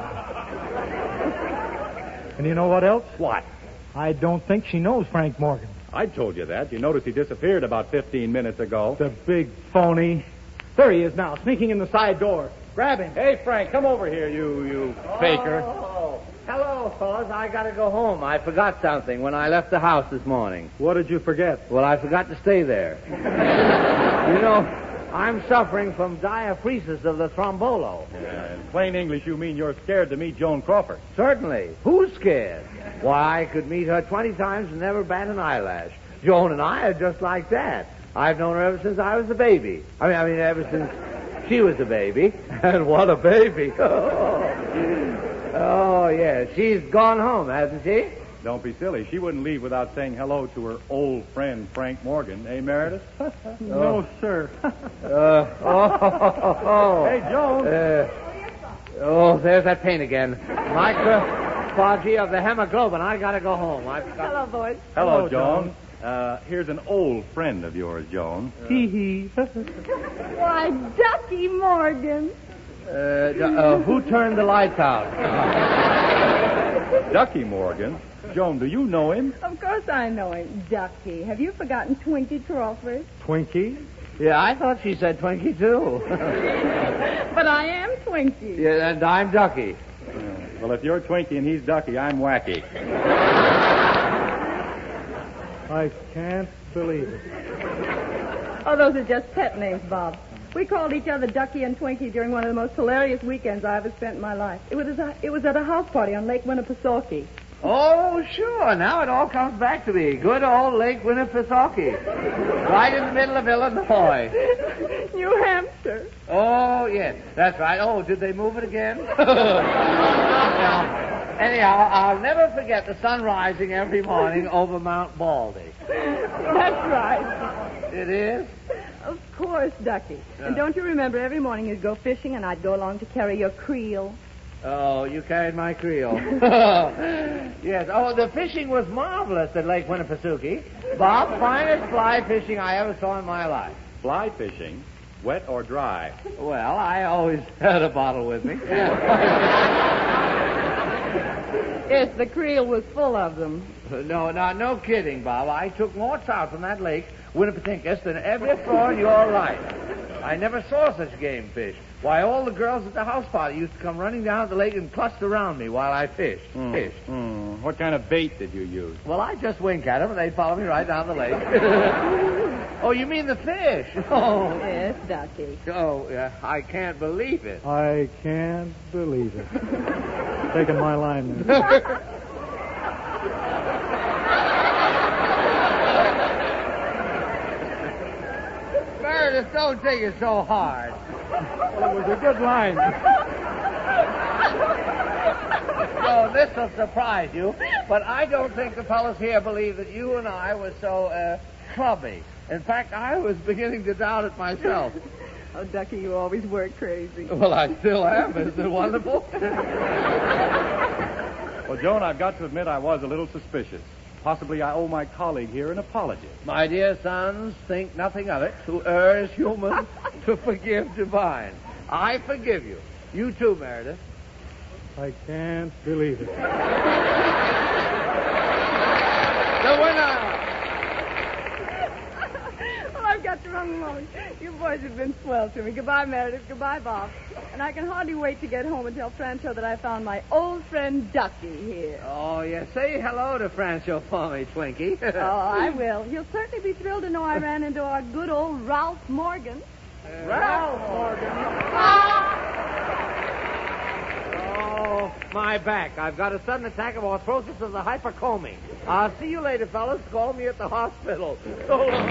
Speaker 6: And you know what else?
Speaker 4: What?
Speaker 6: I don't think she knows Frank Morgan.
Speaker 4: I told you that. You noticed he disappeared about 15 minutes ago.
Speaker 6: The big phony. There he is now, sneaking in the side door. Grab him.
Speaker 4: Hey, Frank, come over here, you faker.
Speaker 5: Oh, hello, fellas. I got to go home. I forgot something when I left the house this morning.
Speaker 6: What did you forget?
Speaker 5: Well, I forgot to stay there. You know, I'm suffering from diaphoresis of the thrombolo.
Speaker 4: In plain English, you mean you're scared to meet Joan Crawford.
Speaker 5: Certainly. Who's scared? Why, I could meet her 20 times and never bat an eyelash. Joan and I are just like that. I've known her ever since I was a baby. I mean, ever since she was a baby. And what a baby. Oh, yeah. She's gone home, hasn't she?
Speaker 4: Don't be silly. She wouldn't leave without saying hello to her old friend, Frank Morgan. Eh, Meredith?
Speaker 6: No, sir.
Speaker 4: Hey, Joan.
Speaker 5: There's that pain again. Microphagy of the hemoglobin. I got to go home.
Speaker 10: Hello, boys.
Speaker 4: Hello, Joan. Here's an old friend of yours, Joan.
Speaker 6: Hee.
Speaker 10: Why, Ducky Morgan.
Speaker 5: Who turned the lights out?
Speaker 4: Ducky Morgan? Joan, do you know him?
Speaker 10: Of course I know him. Ducky. Have you forgotten Twinkie Crawford?
Speaker 6: Twinkie?
Speaker 5: Yeah, I thought she said Twinkie, too.
Speaker 10: But I am Twinkie.
Speaker 5: Yeah, and I'm Ducky.
Speaker 4: Well, if you're Twinkie and he's Ducky, I'm Wacky.
Speaker 6: I can't believe it.
Speaker 10: Oh, those are just pet names, Bob. We called each other Ducky and Twinkie during one of the most hilarious weekends I ever spent in my life. It was at a house party on Lake Winnipesaukee.
Speaker 5: Oh, sure. Now it all comes back to me. Good old Lake Winnipesaukee. Right in the middle of Illinois.
Speaker 10: New Hampshire.
Speaker 5: Oh, yes. That's right. Oh, did they move it again? Anyhow, I'll never forget the sun rising every morning over Mount Baldy.
Speaker 10: That's right.
Speaker 5: It is?
Speaker 10: Of course, Ducky. And don't you remember every morning you'd go fishing and I'd go along to carry your creel?
Speaker 5: Oh, you carried my creel. Yes. Oh, the fishing was marvelous at Lake Winnipesaukee. Bob, finest fly fishing I ever saw in my life.
Speaker 4: Fly fishing? Wet or dry?
Speaker 5: Well, I always had a bottle with me.
Speaker 10: Yes, the creel was full of them.
Speaker 5: No kidding, Bob. I took more trout from that lake, Winnipesaukee, than ever before in your life. I never saw such game fish. Why, all the girls at the house party used to come running down the lake and cluster around me while I fished.
Speaker 4: What kind of bait did you use?
Speaker 5: Well, I just wink at them, and they'd follow me right down the lake. Oh, you mean the fish? Oh.
Speaker 10: Yes, Ducky.
Speaker 5: Oh, yeah, I can't believe it.
Speaker 6: I can't believe it. Taking my line there.
Speaker 5: Meredith, don't take it so hard.
Speaker 6: Well, it was a good line.
Speaker 5: So this will surprise you, but I don't think the fellows here believe that you and I were so clubby. In fact, I was beginning to doubt it myself.
Speaker 10: Oh, Ducky, you always were crazy.
Speaker 5: Well, I still am. Isn't it wonderful?
Speaker 4: Well, Joan, I've got to admit I was a little suspicious. Possibly I owe my colleague here an apology.
Speaker 5: My dear sons, think nothing of it. To err is human, to forgive divine. I forgive you. You too, Meredith.
Speaker 6: I can't believe it.
Speaker 5: The winner!
Speaker 10: Oh, I've got to run along. You boys have been swell to me. Goodbye, Meredith. Goodbye, Bob. And I can hardly wait to get home and tell Franco that I found my old friend Ducky here.
Speaker 5: Oh, yes. Say hello to Franco for me, Twinkie.
Speaker 10: Oh, I will. He'll certainly be thrilled to know I ran into our good old Ralph Morgan.
Speaker 5: Ralph Morgan. Oh, my back. I've got a sudden attack of arthrosis of the hypercoming. I'll see you later, fellas. Call me at the hospital. So long.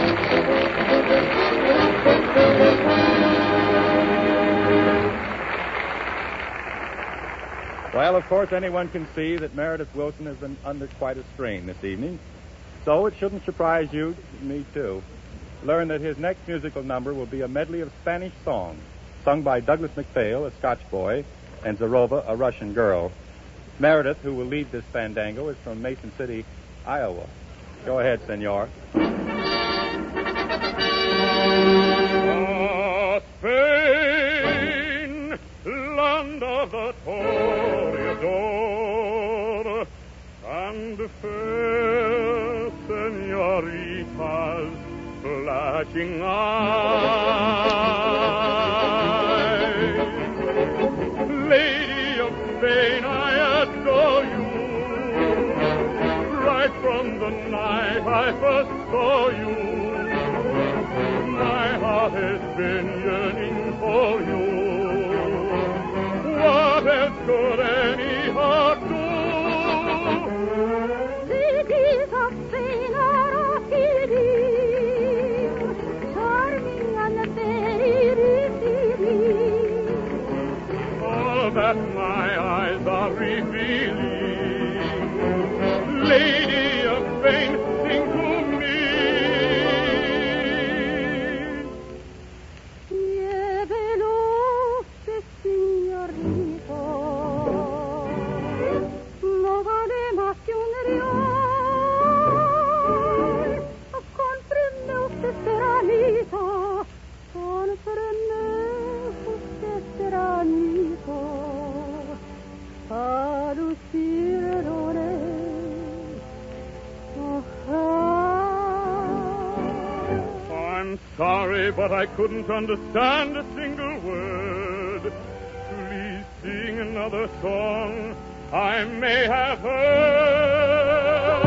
Speaker 4: Well, of course, anyone can see that Meredith Wilson has been under quite a strain this evening. So it shouldn't surprise you, me too, to learn that his next musical number will be a medley of Spanish songs, sung by Douglas MacPhail, a Scotch boy, and Zarova, a Russian girl. Meredith, who will lead this fandango, is from Mason City, Iowa. Go ahead, senor.
Speaker 3: searching eyes. Lady of Spain, I adore you. Right from the night I first saw you, my heart has been yearning for you. What else could any heart do?
Speaker 7: Ladies of Spain are a feeling, charming and very revealing.
Speaker 3: All that my eyes are revealing. Lady of Spain, sing to me.
Speaker 7: Veloce, signorito, no vale más que un real. Cómpreme usted seranito, cómpreme usted seranito, a lucir I'm sorry, but I couldn't understand a single word. Please sing another song I may have heard.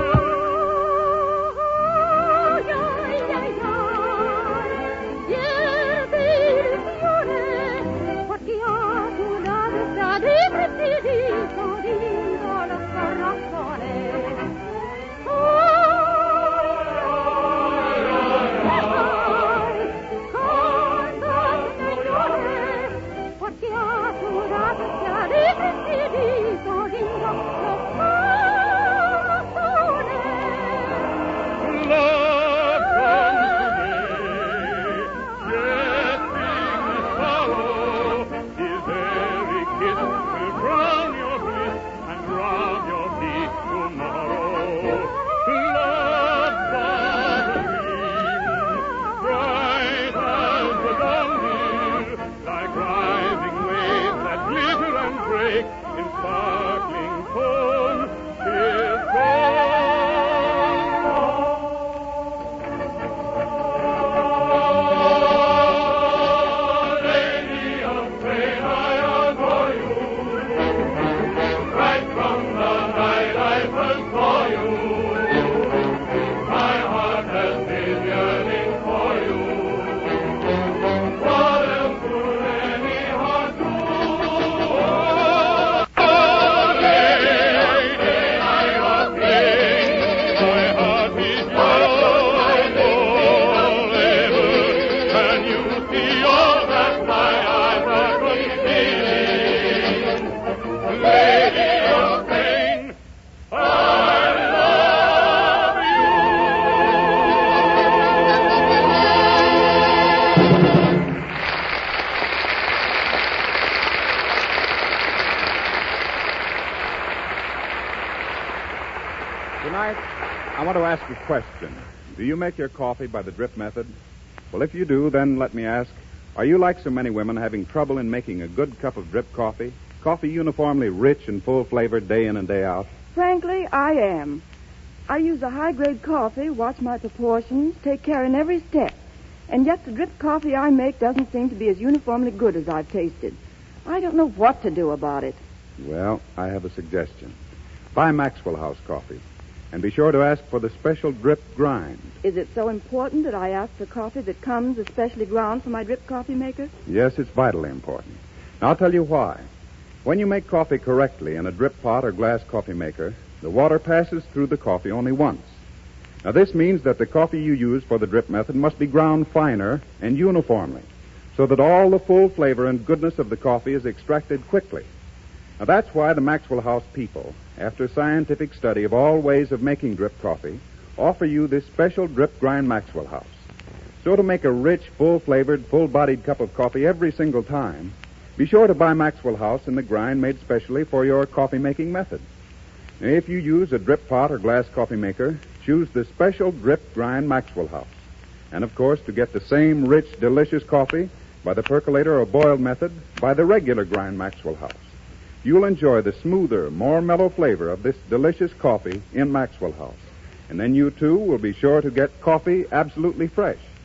Speaker 2: Tonight, I want to ask a question. Do you make your coffee by the drip method? Well, if you do, then let me ask, are you like so many women having trouble in making a good cup of drip coffee? Coffee uniformly rich and full-flavored day in and day out?
Speaker 11: Frankly, I am. I use a high-grade coffee, watch my proportions, take care in every step. And yet the drip coffee I make doesn't seem to be as uniformly good as I've tasted. I don't know what to do about it.
Speaker 2: Well, I have a suggestion. Buy Maxwell House coffee. And be sure to ask for the special drip grind.
Speaker 11: Is it so important that I ask for coffee that comes especially ground for my drip coffee maker?
Speaker 2: Yes, it's vitally important. Now, I'll tell you why. When you make coffee correctly in a drip pot or glass coffee maker, the water passes through the coffee only once. Now, this means that the coffee you use for the drip method must be ground finer and uniformly, so that all the full flavor and goodness of the coffee is extracted quickly. Now, that's why the Maxwell House people, after scientific study of all ways of making drip coffee, offer you this special drip grind Maxwell House. So to make a rich, full-flavored, full-bodied cup of coffee every single time, be sure to buy Maxwell House in the grind made specially for your coffee-making method. Now, if you use a drip pot or glass coffee maker, choose the special drip grind Maxwell House. And, of course, to get the same rich, delicious coffee by the percolator or boiled method, buy the regular grind Maxwell House. You'll enjoy the smoother, more mellow flavor of this delicious coffee in Maxwell House. And then you, too, will be sure to get coffee absolutely fresh.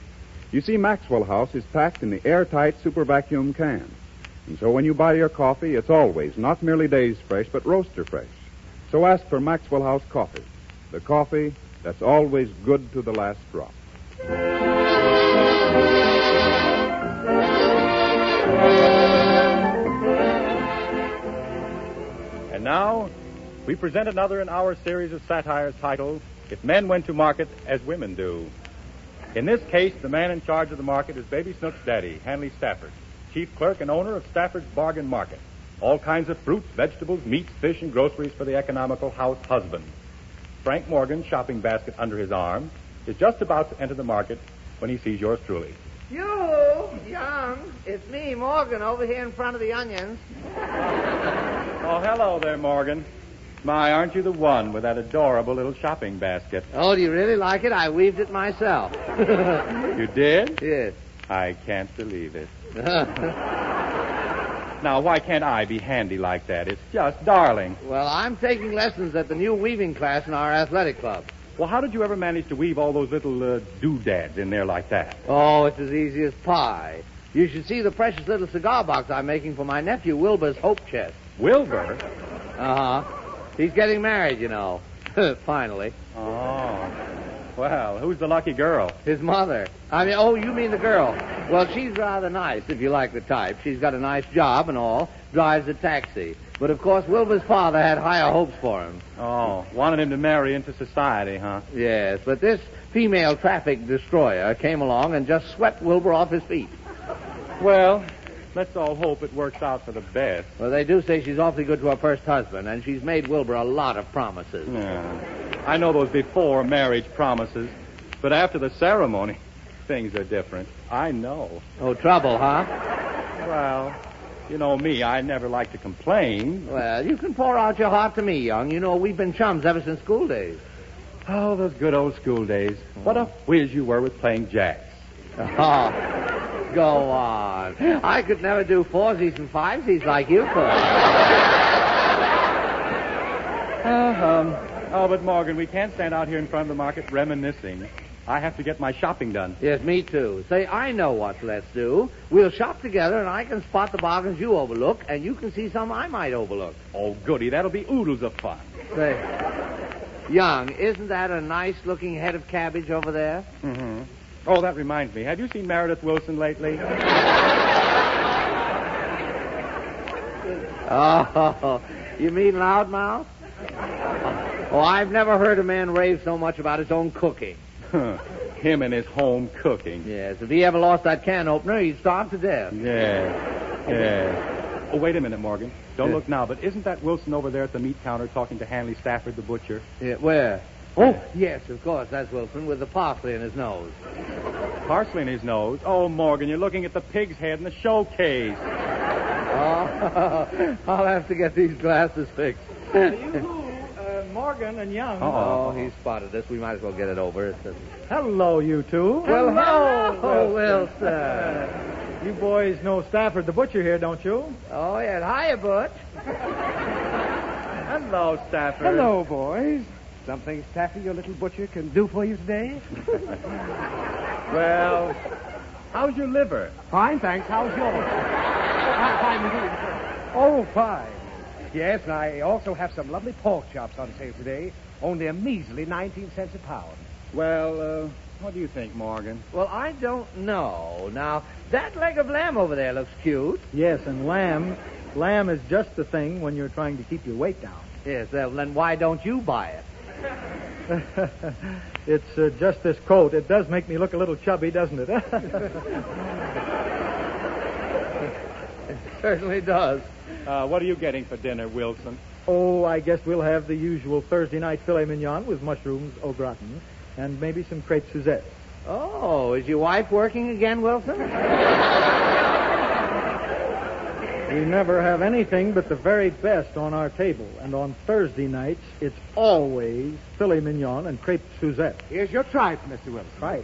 Speaker 2: You see, Maxwell House is packed in the airtight super vacuum can. And so when you buy your coffee, it's always not merely days fresh, but roaster fresh. So ask for Maxwell House coffee, the coffee that's always good to the last drop.
Speaker 4: And now, we present another in our series of satires titled, If Men Went to Market as Women Do. In this case, the man in charge of the market is Baby Snook's daddy, Hanley Stafford, chief clerk and owner of Stafford's Bargain Market. All kinds of fruits, vegetables, meats, fish, and groceries for the economical house husband. Frank Morgan, shopping basket under his arm, is just about to enter the market when he sees yours truly.
Speaker 5: You, Young, it's me, Morgan, over here in front of the onions.
Speaker 4: Oh, hello there, Morgan. My, aren't you the one with that adorable little shopping basket?
Speaker 5: Oh, do you really like it? I weaved it myself.
Speaker 4: You did?
Speaker 5: Yes.
Speaker 4: I can't believe it. Now, why can't I be handy like that? It's just darling.
Speaker 5: Well, I'm taking lessons at the new weaving class in our athletic club.
Speaker 4: Well, how did you ever manage to weave all those little doodads in there like that?
Speaker 5: Oh, it's as easy as pie. You should see the precious little cigar box I'm making for my nephew Wilbur's hope chest.
Speaker 4: Wilbur?
Speaker 5: Uh-huh. He's getting married, you know. Finally.
Speaker 4: Oh. Well, who's the lucky girl?
Speaker 5: His mother. You mean the girl. Well, she's rather nice, if you like the type. She's got a nice job and all, drives a taxi. But, of course, Wilbur's father had higher hopes for him.
Speaker 4: Oh, wanted him to marry into society, huh?
Speaker 5: Yes, but this female traffic destroyer came along and just swept Wilbur off his feet.
Speaker 4: Well, let's all hope it works out for the best.
Speaker 5: Well, they do say she's awfully good to her first husband, and she's made Wilbur a lot of promises.
Speaker 4: Yeah. I know those before marriage promises, but after the ceremony, things are different. I know.
Speaker 5: Oh, trouble, huh?
Speaker 4: Well, you know me, I never like to complain.
Speaker 5: Well, you can pour out your heart to me, Young. You know, we've been chums ever since school days.
Speaker 4: Oh, those good old school days. What a whiz you were with playing jacks.
Speaker 5: Oh, go on. I could never do foursies and fivesies like you could.
Speaker 4: Oh, but Morgan, we can't stand out here in front of the market reminiscing. I have to get my shopping done.
Speaker 5: Yes, me too. Say, I know what let's do. We'll shop together, and I can spot the bargains you overlook, and you can see some I might overlook.
Speaker 4: Oh, goody. That'll be oodles of fun.
Speaker 5: Say, Young, isn't that a nice-looking head of cabbage over there?
Speaker 4: Mm-hmm. Oh, that reminds me. Have you seen Meredith Wilson lately?
Speaker 5: Oh, you mean Loudmouth? Oh, I've never heard a man rave so much about his own cooking.
Speaker 4: Him and his home cooking.
Speaker 5: Yes, if he ever lost that can opener, he'd starve to death.
Speaker 4: Yeah. Oh, wait a minute, Morgan. Don't look now, but isn't that Wilson over there at the meat counter talking to Hanley Stafford, the butcher?
Speaker 5: Yeah, where? Oh, yes, of course, that's Wilson with the parsley in his nose.
Speaker 4: Parsley in his nose? Oh, Morgan, you're looking at the pig's head in the showcase.
Speaker 5: Oh, I'll have to get these glasses fixed.
Speaker 6: Morgan and Young.
Speaker 5: Oh, he spotted us. We might as well get it over.
Speaker 6: Hello, you two.
Speaker 5: Well, hello, Wilson.
Speaker 6: You boys know Stafford the butcher here, don't you?
Speaker 5: Oh, yeah. Hiya, Butch.
Speaker 4: Hello, Stafford.
Speaker 8: Hello, boys. Something Stafford, your little butcher, can do for you today?
Speaker 4: Well, how's your liver?
Speaker 8: Fine, thanks. How's yours? Fine indeed. Oh, fine. Yes, and I also have some lovely pork chops on sale today. Only a measly 19 cents a pound.
Speaker 4: Well, what do you think, Morgan?
Speaker 5: Well, I don't know. Now, that leg of lamb over there looks cute.
Speaker 6: Yes, and lamb is just the thing when you're trying to keep your weight down.
Speaker 5: Yes, well, then why don't you buy it?
Speaker 6: It's just this coat. It does make me look a little chubby, doesn't it?
Speaker 5: It certainly does.
Speaker 4: What are you getting for dinner, Wilson?
Speaker 6: Oh, I guess we'll have the usual Thursday night filet mignon with mushrooms au gratin and maybe some crepe Suzette.
Speaker 5: Oh, is your wife working again, Wilson?
Speaker 6: We never have anything but the very best on our table. And on Thursday nights, it's always filet mignon and crepe Suzette.
Speaker 8: Here's your tripe, Mr. Wilson.
Speaker 6: Right.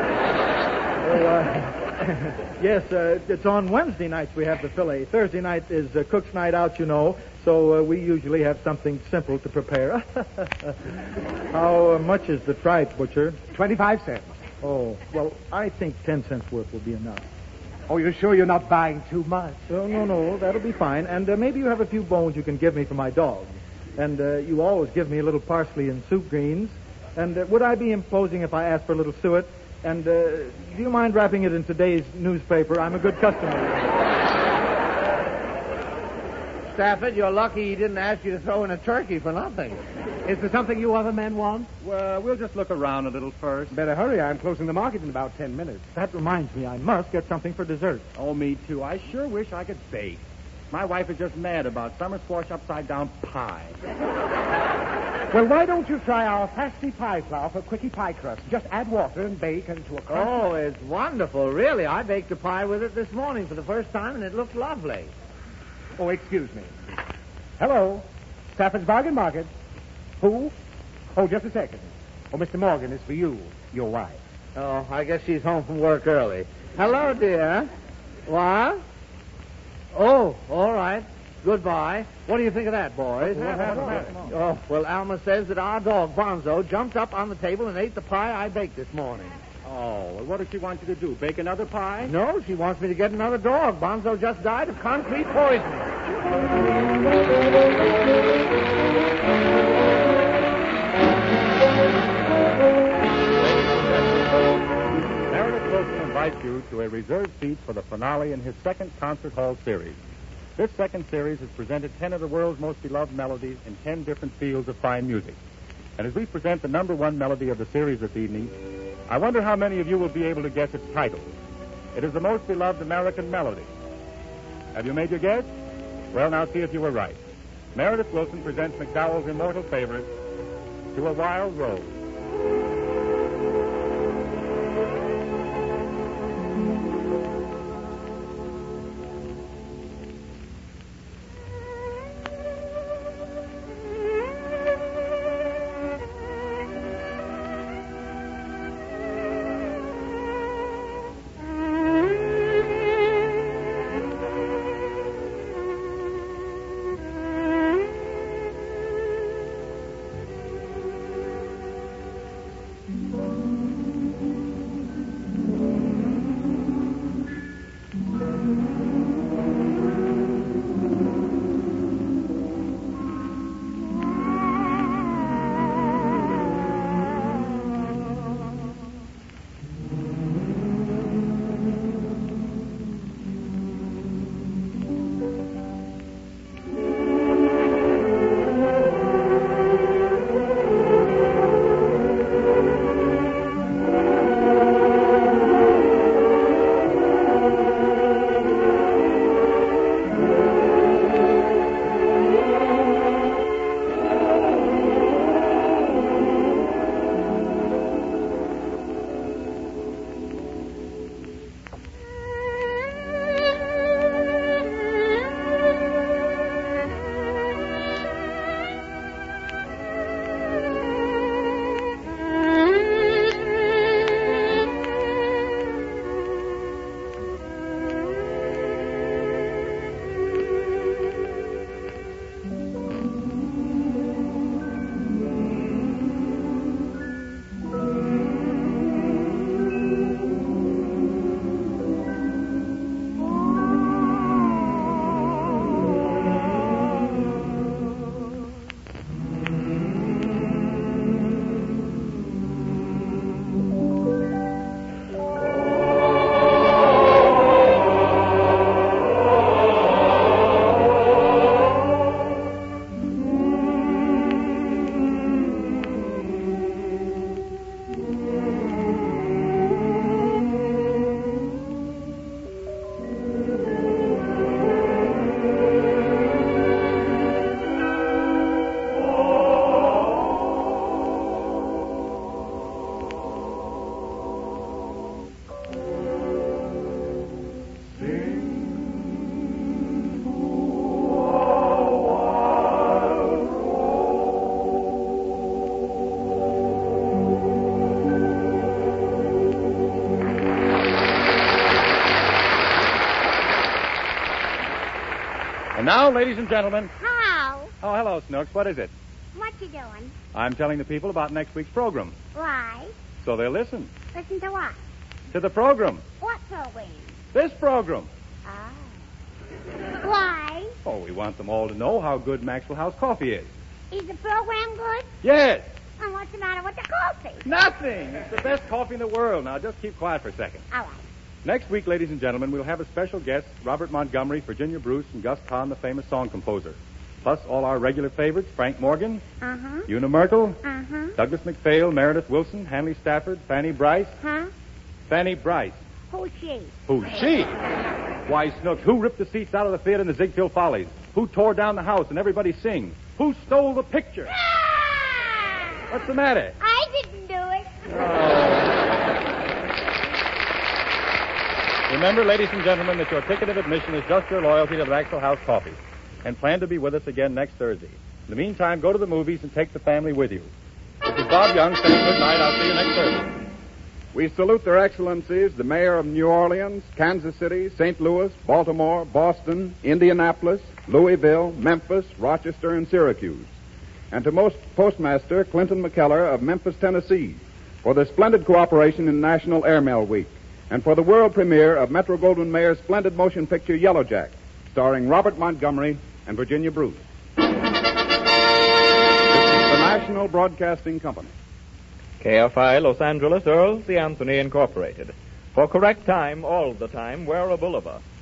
Speaker 6: Yes, it's on Wednesday nights we have the filet. Thursday night is cook's night out, you know, so we usually have something simple to prepare. How much is the tripe, Butcher?
Speaker 8: 25 cents.
Speaker 6: Oh, well, I think 10 cents worth will be enough.
Speaker 8: Oh, you're sure you're not buying too much?
Speaker 6: Oh, no, that'll be fine. And maybe you have a few bones you can give me for my dog. And you always give me a little parsley and soup greens. And would I be imposing if I asked for a little suet? And do you mind wrapping it in today's newspaper? I'm a good customer.
Speaker 5: Stafford, you're lucky he didn't ask you to throw in a turkey for nothing.
Speaker 8: Is there something you other men want?
Speaker 4: Well, we'll just look around a little first.
Speaker 8: Better hurry. I'm closing the market in about 10 minutes.
Speaker 6: That reminds me, I must get something for dessert.
Speaker 4: Oh, me too. I sure wish I could bake. My wife is just mad about summer squash upside-down pie.
Speaker 8: Well, why don't you try our pasty pie flour for quickie pie crust? Just add water and bake into a crust.
Speaker 5: Oh, it's wonderful, really. I baked a pie with it this morning for the first time, and it looked lovely.
Speaker 8: Oh, excuse me. Hello. Stafford's Bargain Market. Who? Oh, just a second. Oh, Mr. Morgan, it's for you, your wife.
Speaker 5: Oh, I guess she's home from work early. Hello, dear. What? Oh, all right. Goodbye. What do you think of that, boys? Oh, well, Alma says that our dog, Bonzo, jumped up on the table and ate the pie I baked this morning.
Speaker 4: Oh, well, what does she want you to do? Bake another pie?
Speaker 5: No, she wants me to get another dog. Bonzo just died of concrete poisoning.
Speaker 4: Meredith Wilson invites you to a reserved seat for the finale in his second concert hall series. This second series has presented 10 of the world's most beloved melodies in 10 different fields of fine music. And as we present the number one melody of the series this evening, I wonder how many of you will be able to guess its title. It is the most beloved American melody. Have you made your guess? Well, now see if you were right. Meredith Wilson presents McDowell's immortal favorite, To a Wild Rose. And now, ladies and gentlemen...
Speaker 12: Hello.
Speaker 4: Oh, hello, Snooks. What is it?
Speaker 12: What you doing?
Speaker 4: I'm telling the people about next week's program.
Speaker 12: Why?
Speaker 4: So they'll listen.
Speaker 12: Listen to what?
Speaker 4: To the program.
Speaker 12: What program?
Speaker 4: This program.
Speaker 12: Ah. Why?
Speaker 4: Oh, we want them all to know how good Maxwell House coffee is.
Speaker 12: Is the program good?
Speaker 4: Yes.
Speaker 12: And what's the matter with the coffee?
Speaker 4: Nothing. It's the best coffee in the world. Now, just keep quiet for a second.
Speaker 12: All right.
Speaker 4: Next week, ladies and gentlemen, we'll have a special guest, Robert Montgomery, Virginia Bruce, and Gus Kahn, the famous song composer. Plus all our regular favorites, Frank Morgan,
Speaker 12: Uh-huh.
Speaker 4: Una Merkel,
Speaker 12: Uh-huh.
Speaker 4: Douglas MacPhail, Meredith Wilson, Hanley Stafford, Fanny Bryce.
Speaker 12: Huh?
Speaker 4: Fanny Bryce.
Speaker 12: Who's she?
Speaker 4: Who's she? Why, Snooks, who ripped the seats out of the theater in the Ziegfeld Follies? Who tore down the house and everybody sings? Who stole the picture? What's the matter?
Speaker 12: I didn't do it.
Speaker 4: Remember, ladies and gentlemen, that your ticket of admission is just your loyalty to the Maxwell House Coffee. And plan to be with us again next Thursday. In the meantime, go to the movies and take the family with you. This is Bob Young saying good night. I'll see you next Thursday.
Speaker 2: We salute their excellencies, the mayor of New Orleans, Kansas City, St. Louis, Baltimore, Boston, Indianapolis, Louisville, Memphis, Rochester, and Syracuse. And to Postmaster Clinton McKellar of Memphis, Tennessee, for their splendid cooperation in National Airmail Week, and for the world premiere of Metro-Goldwyn-Mayer's splendid motion picture Yellow Jack, starring Robert Montgomery and Virginia Bruce. This is the National Broadcasting Company.
Speaker 13: KFI Los Angeles, Earls, the Anthony Incorporated. For correct time, all the time, wear a Bulova.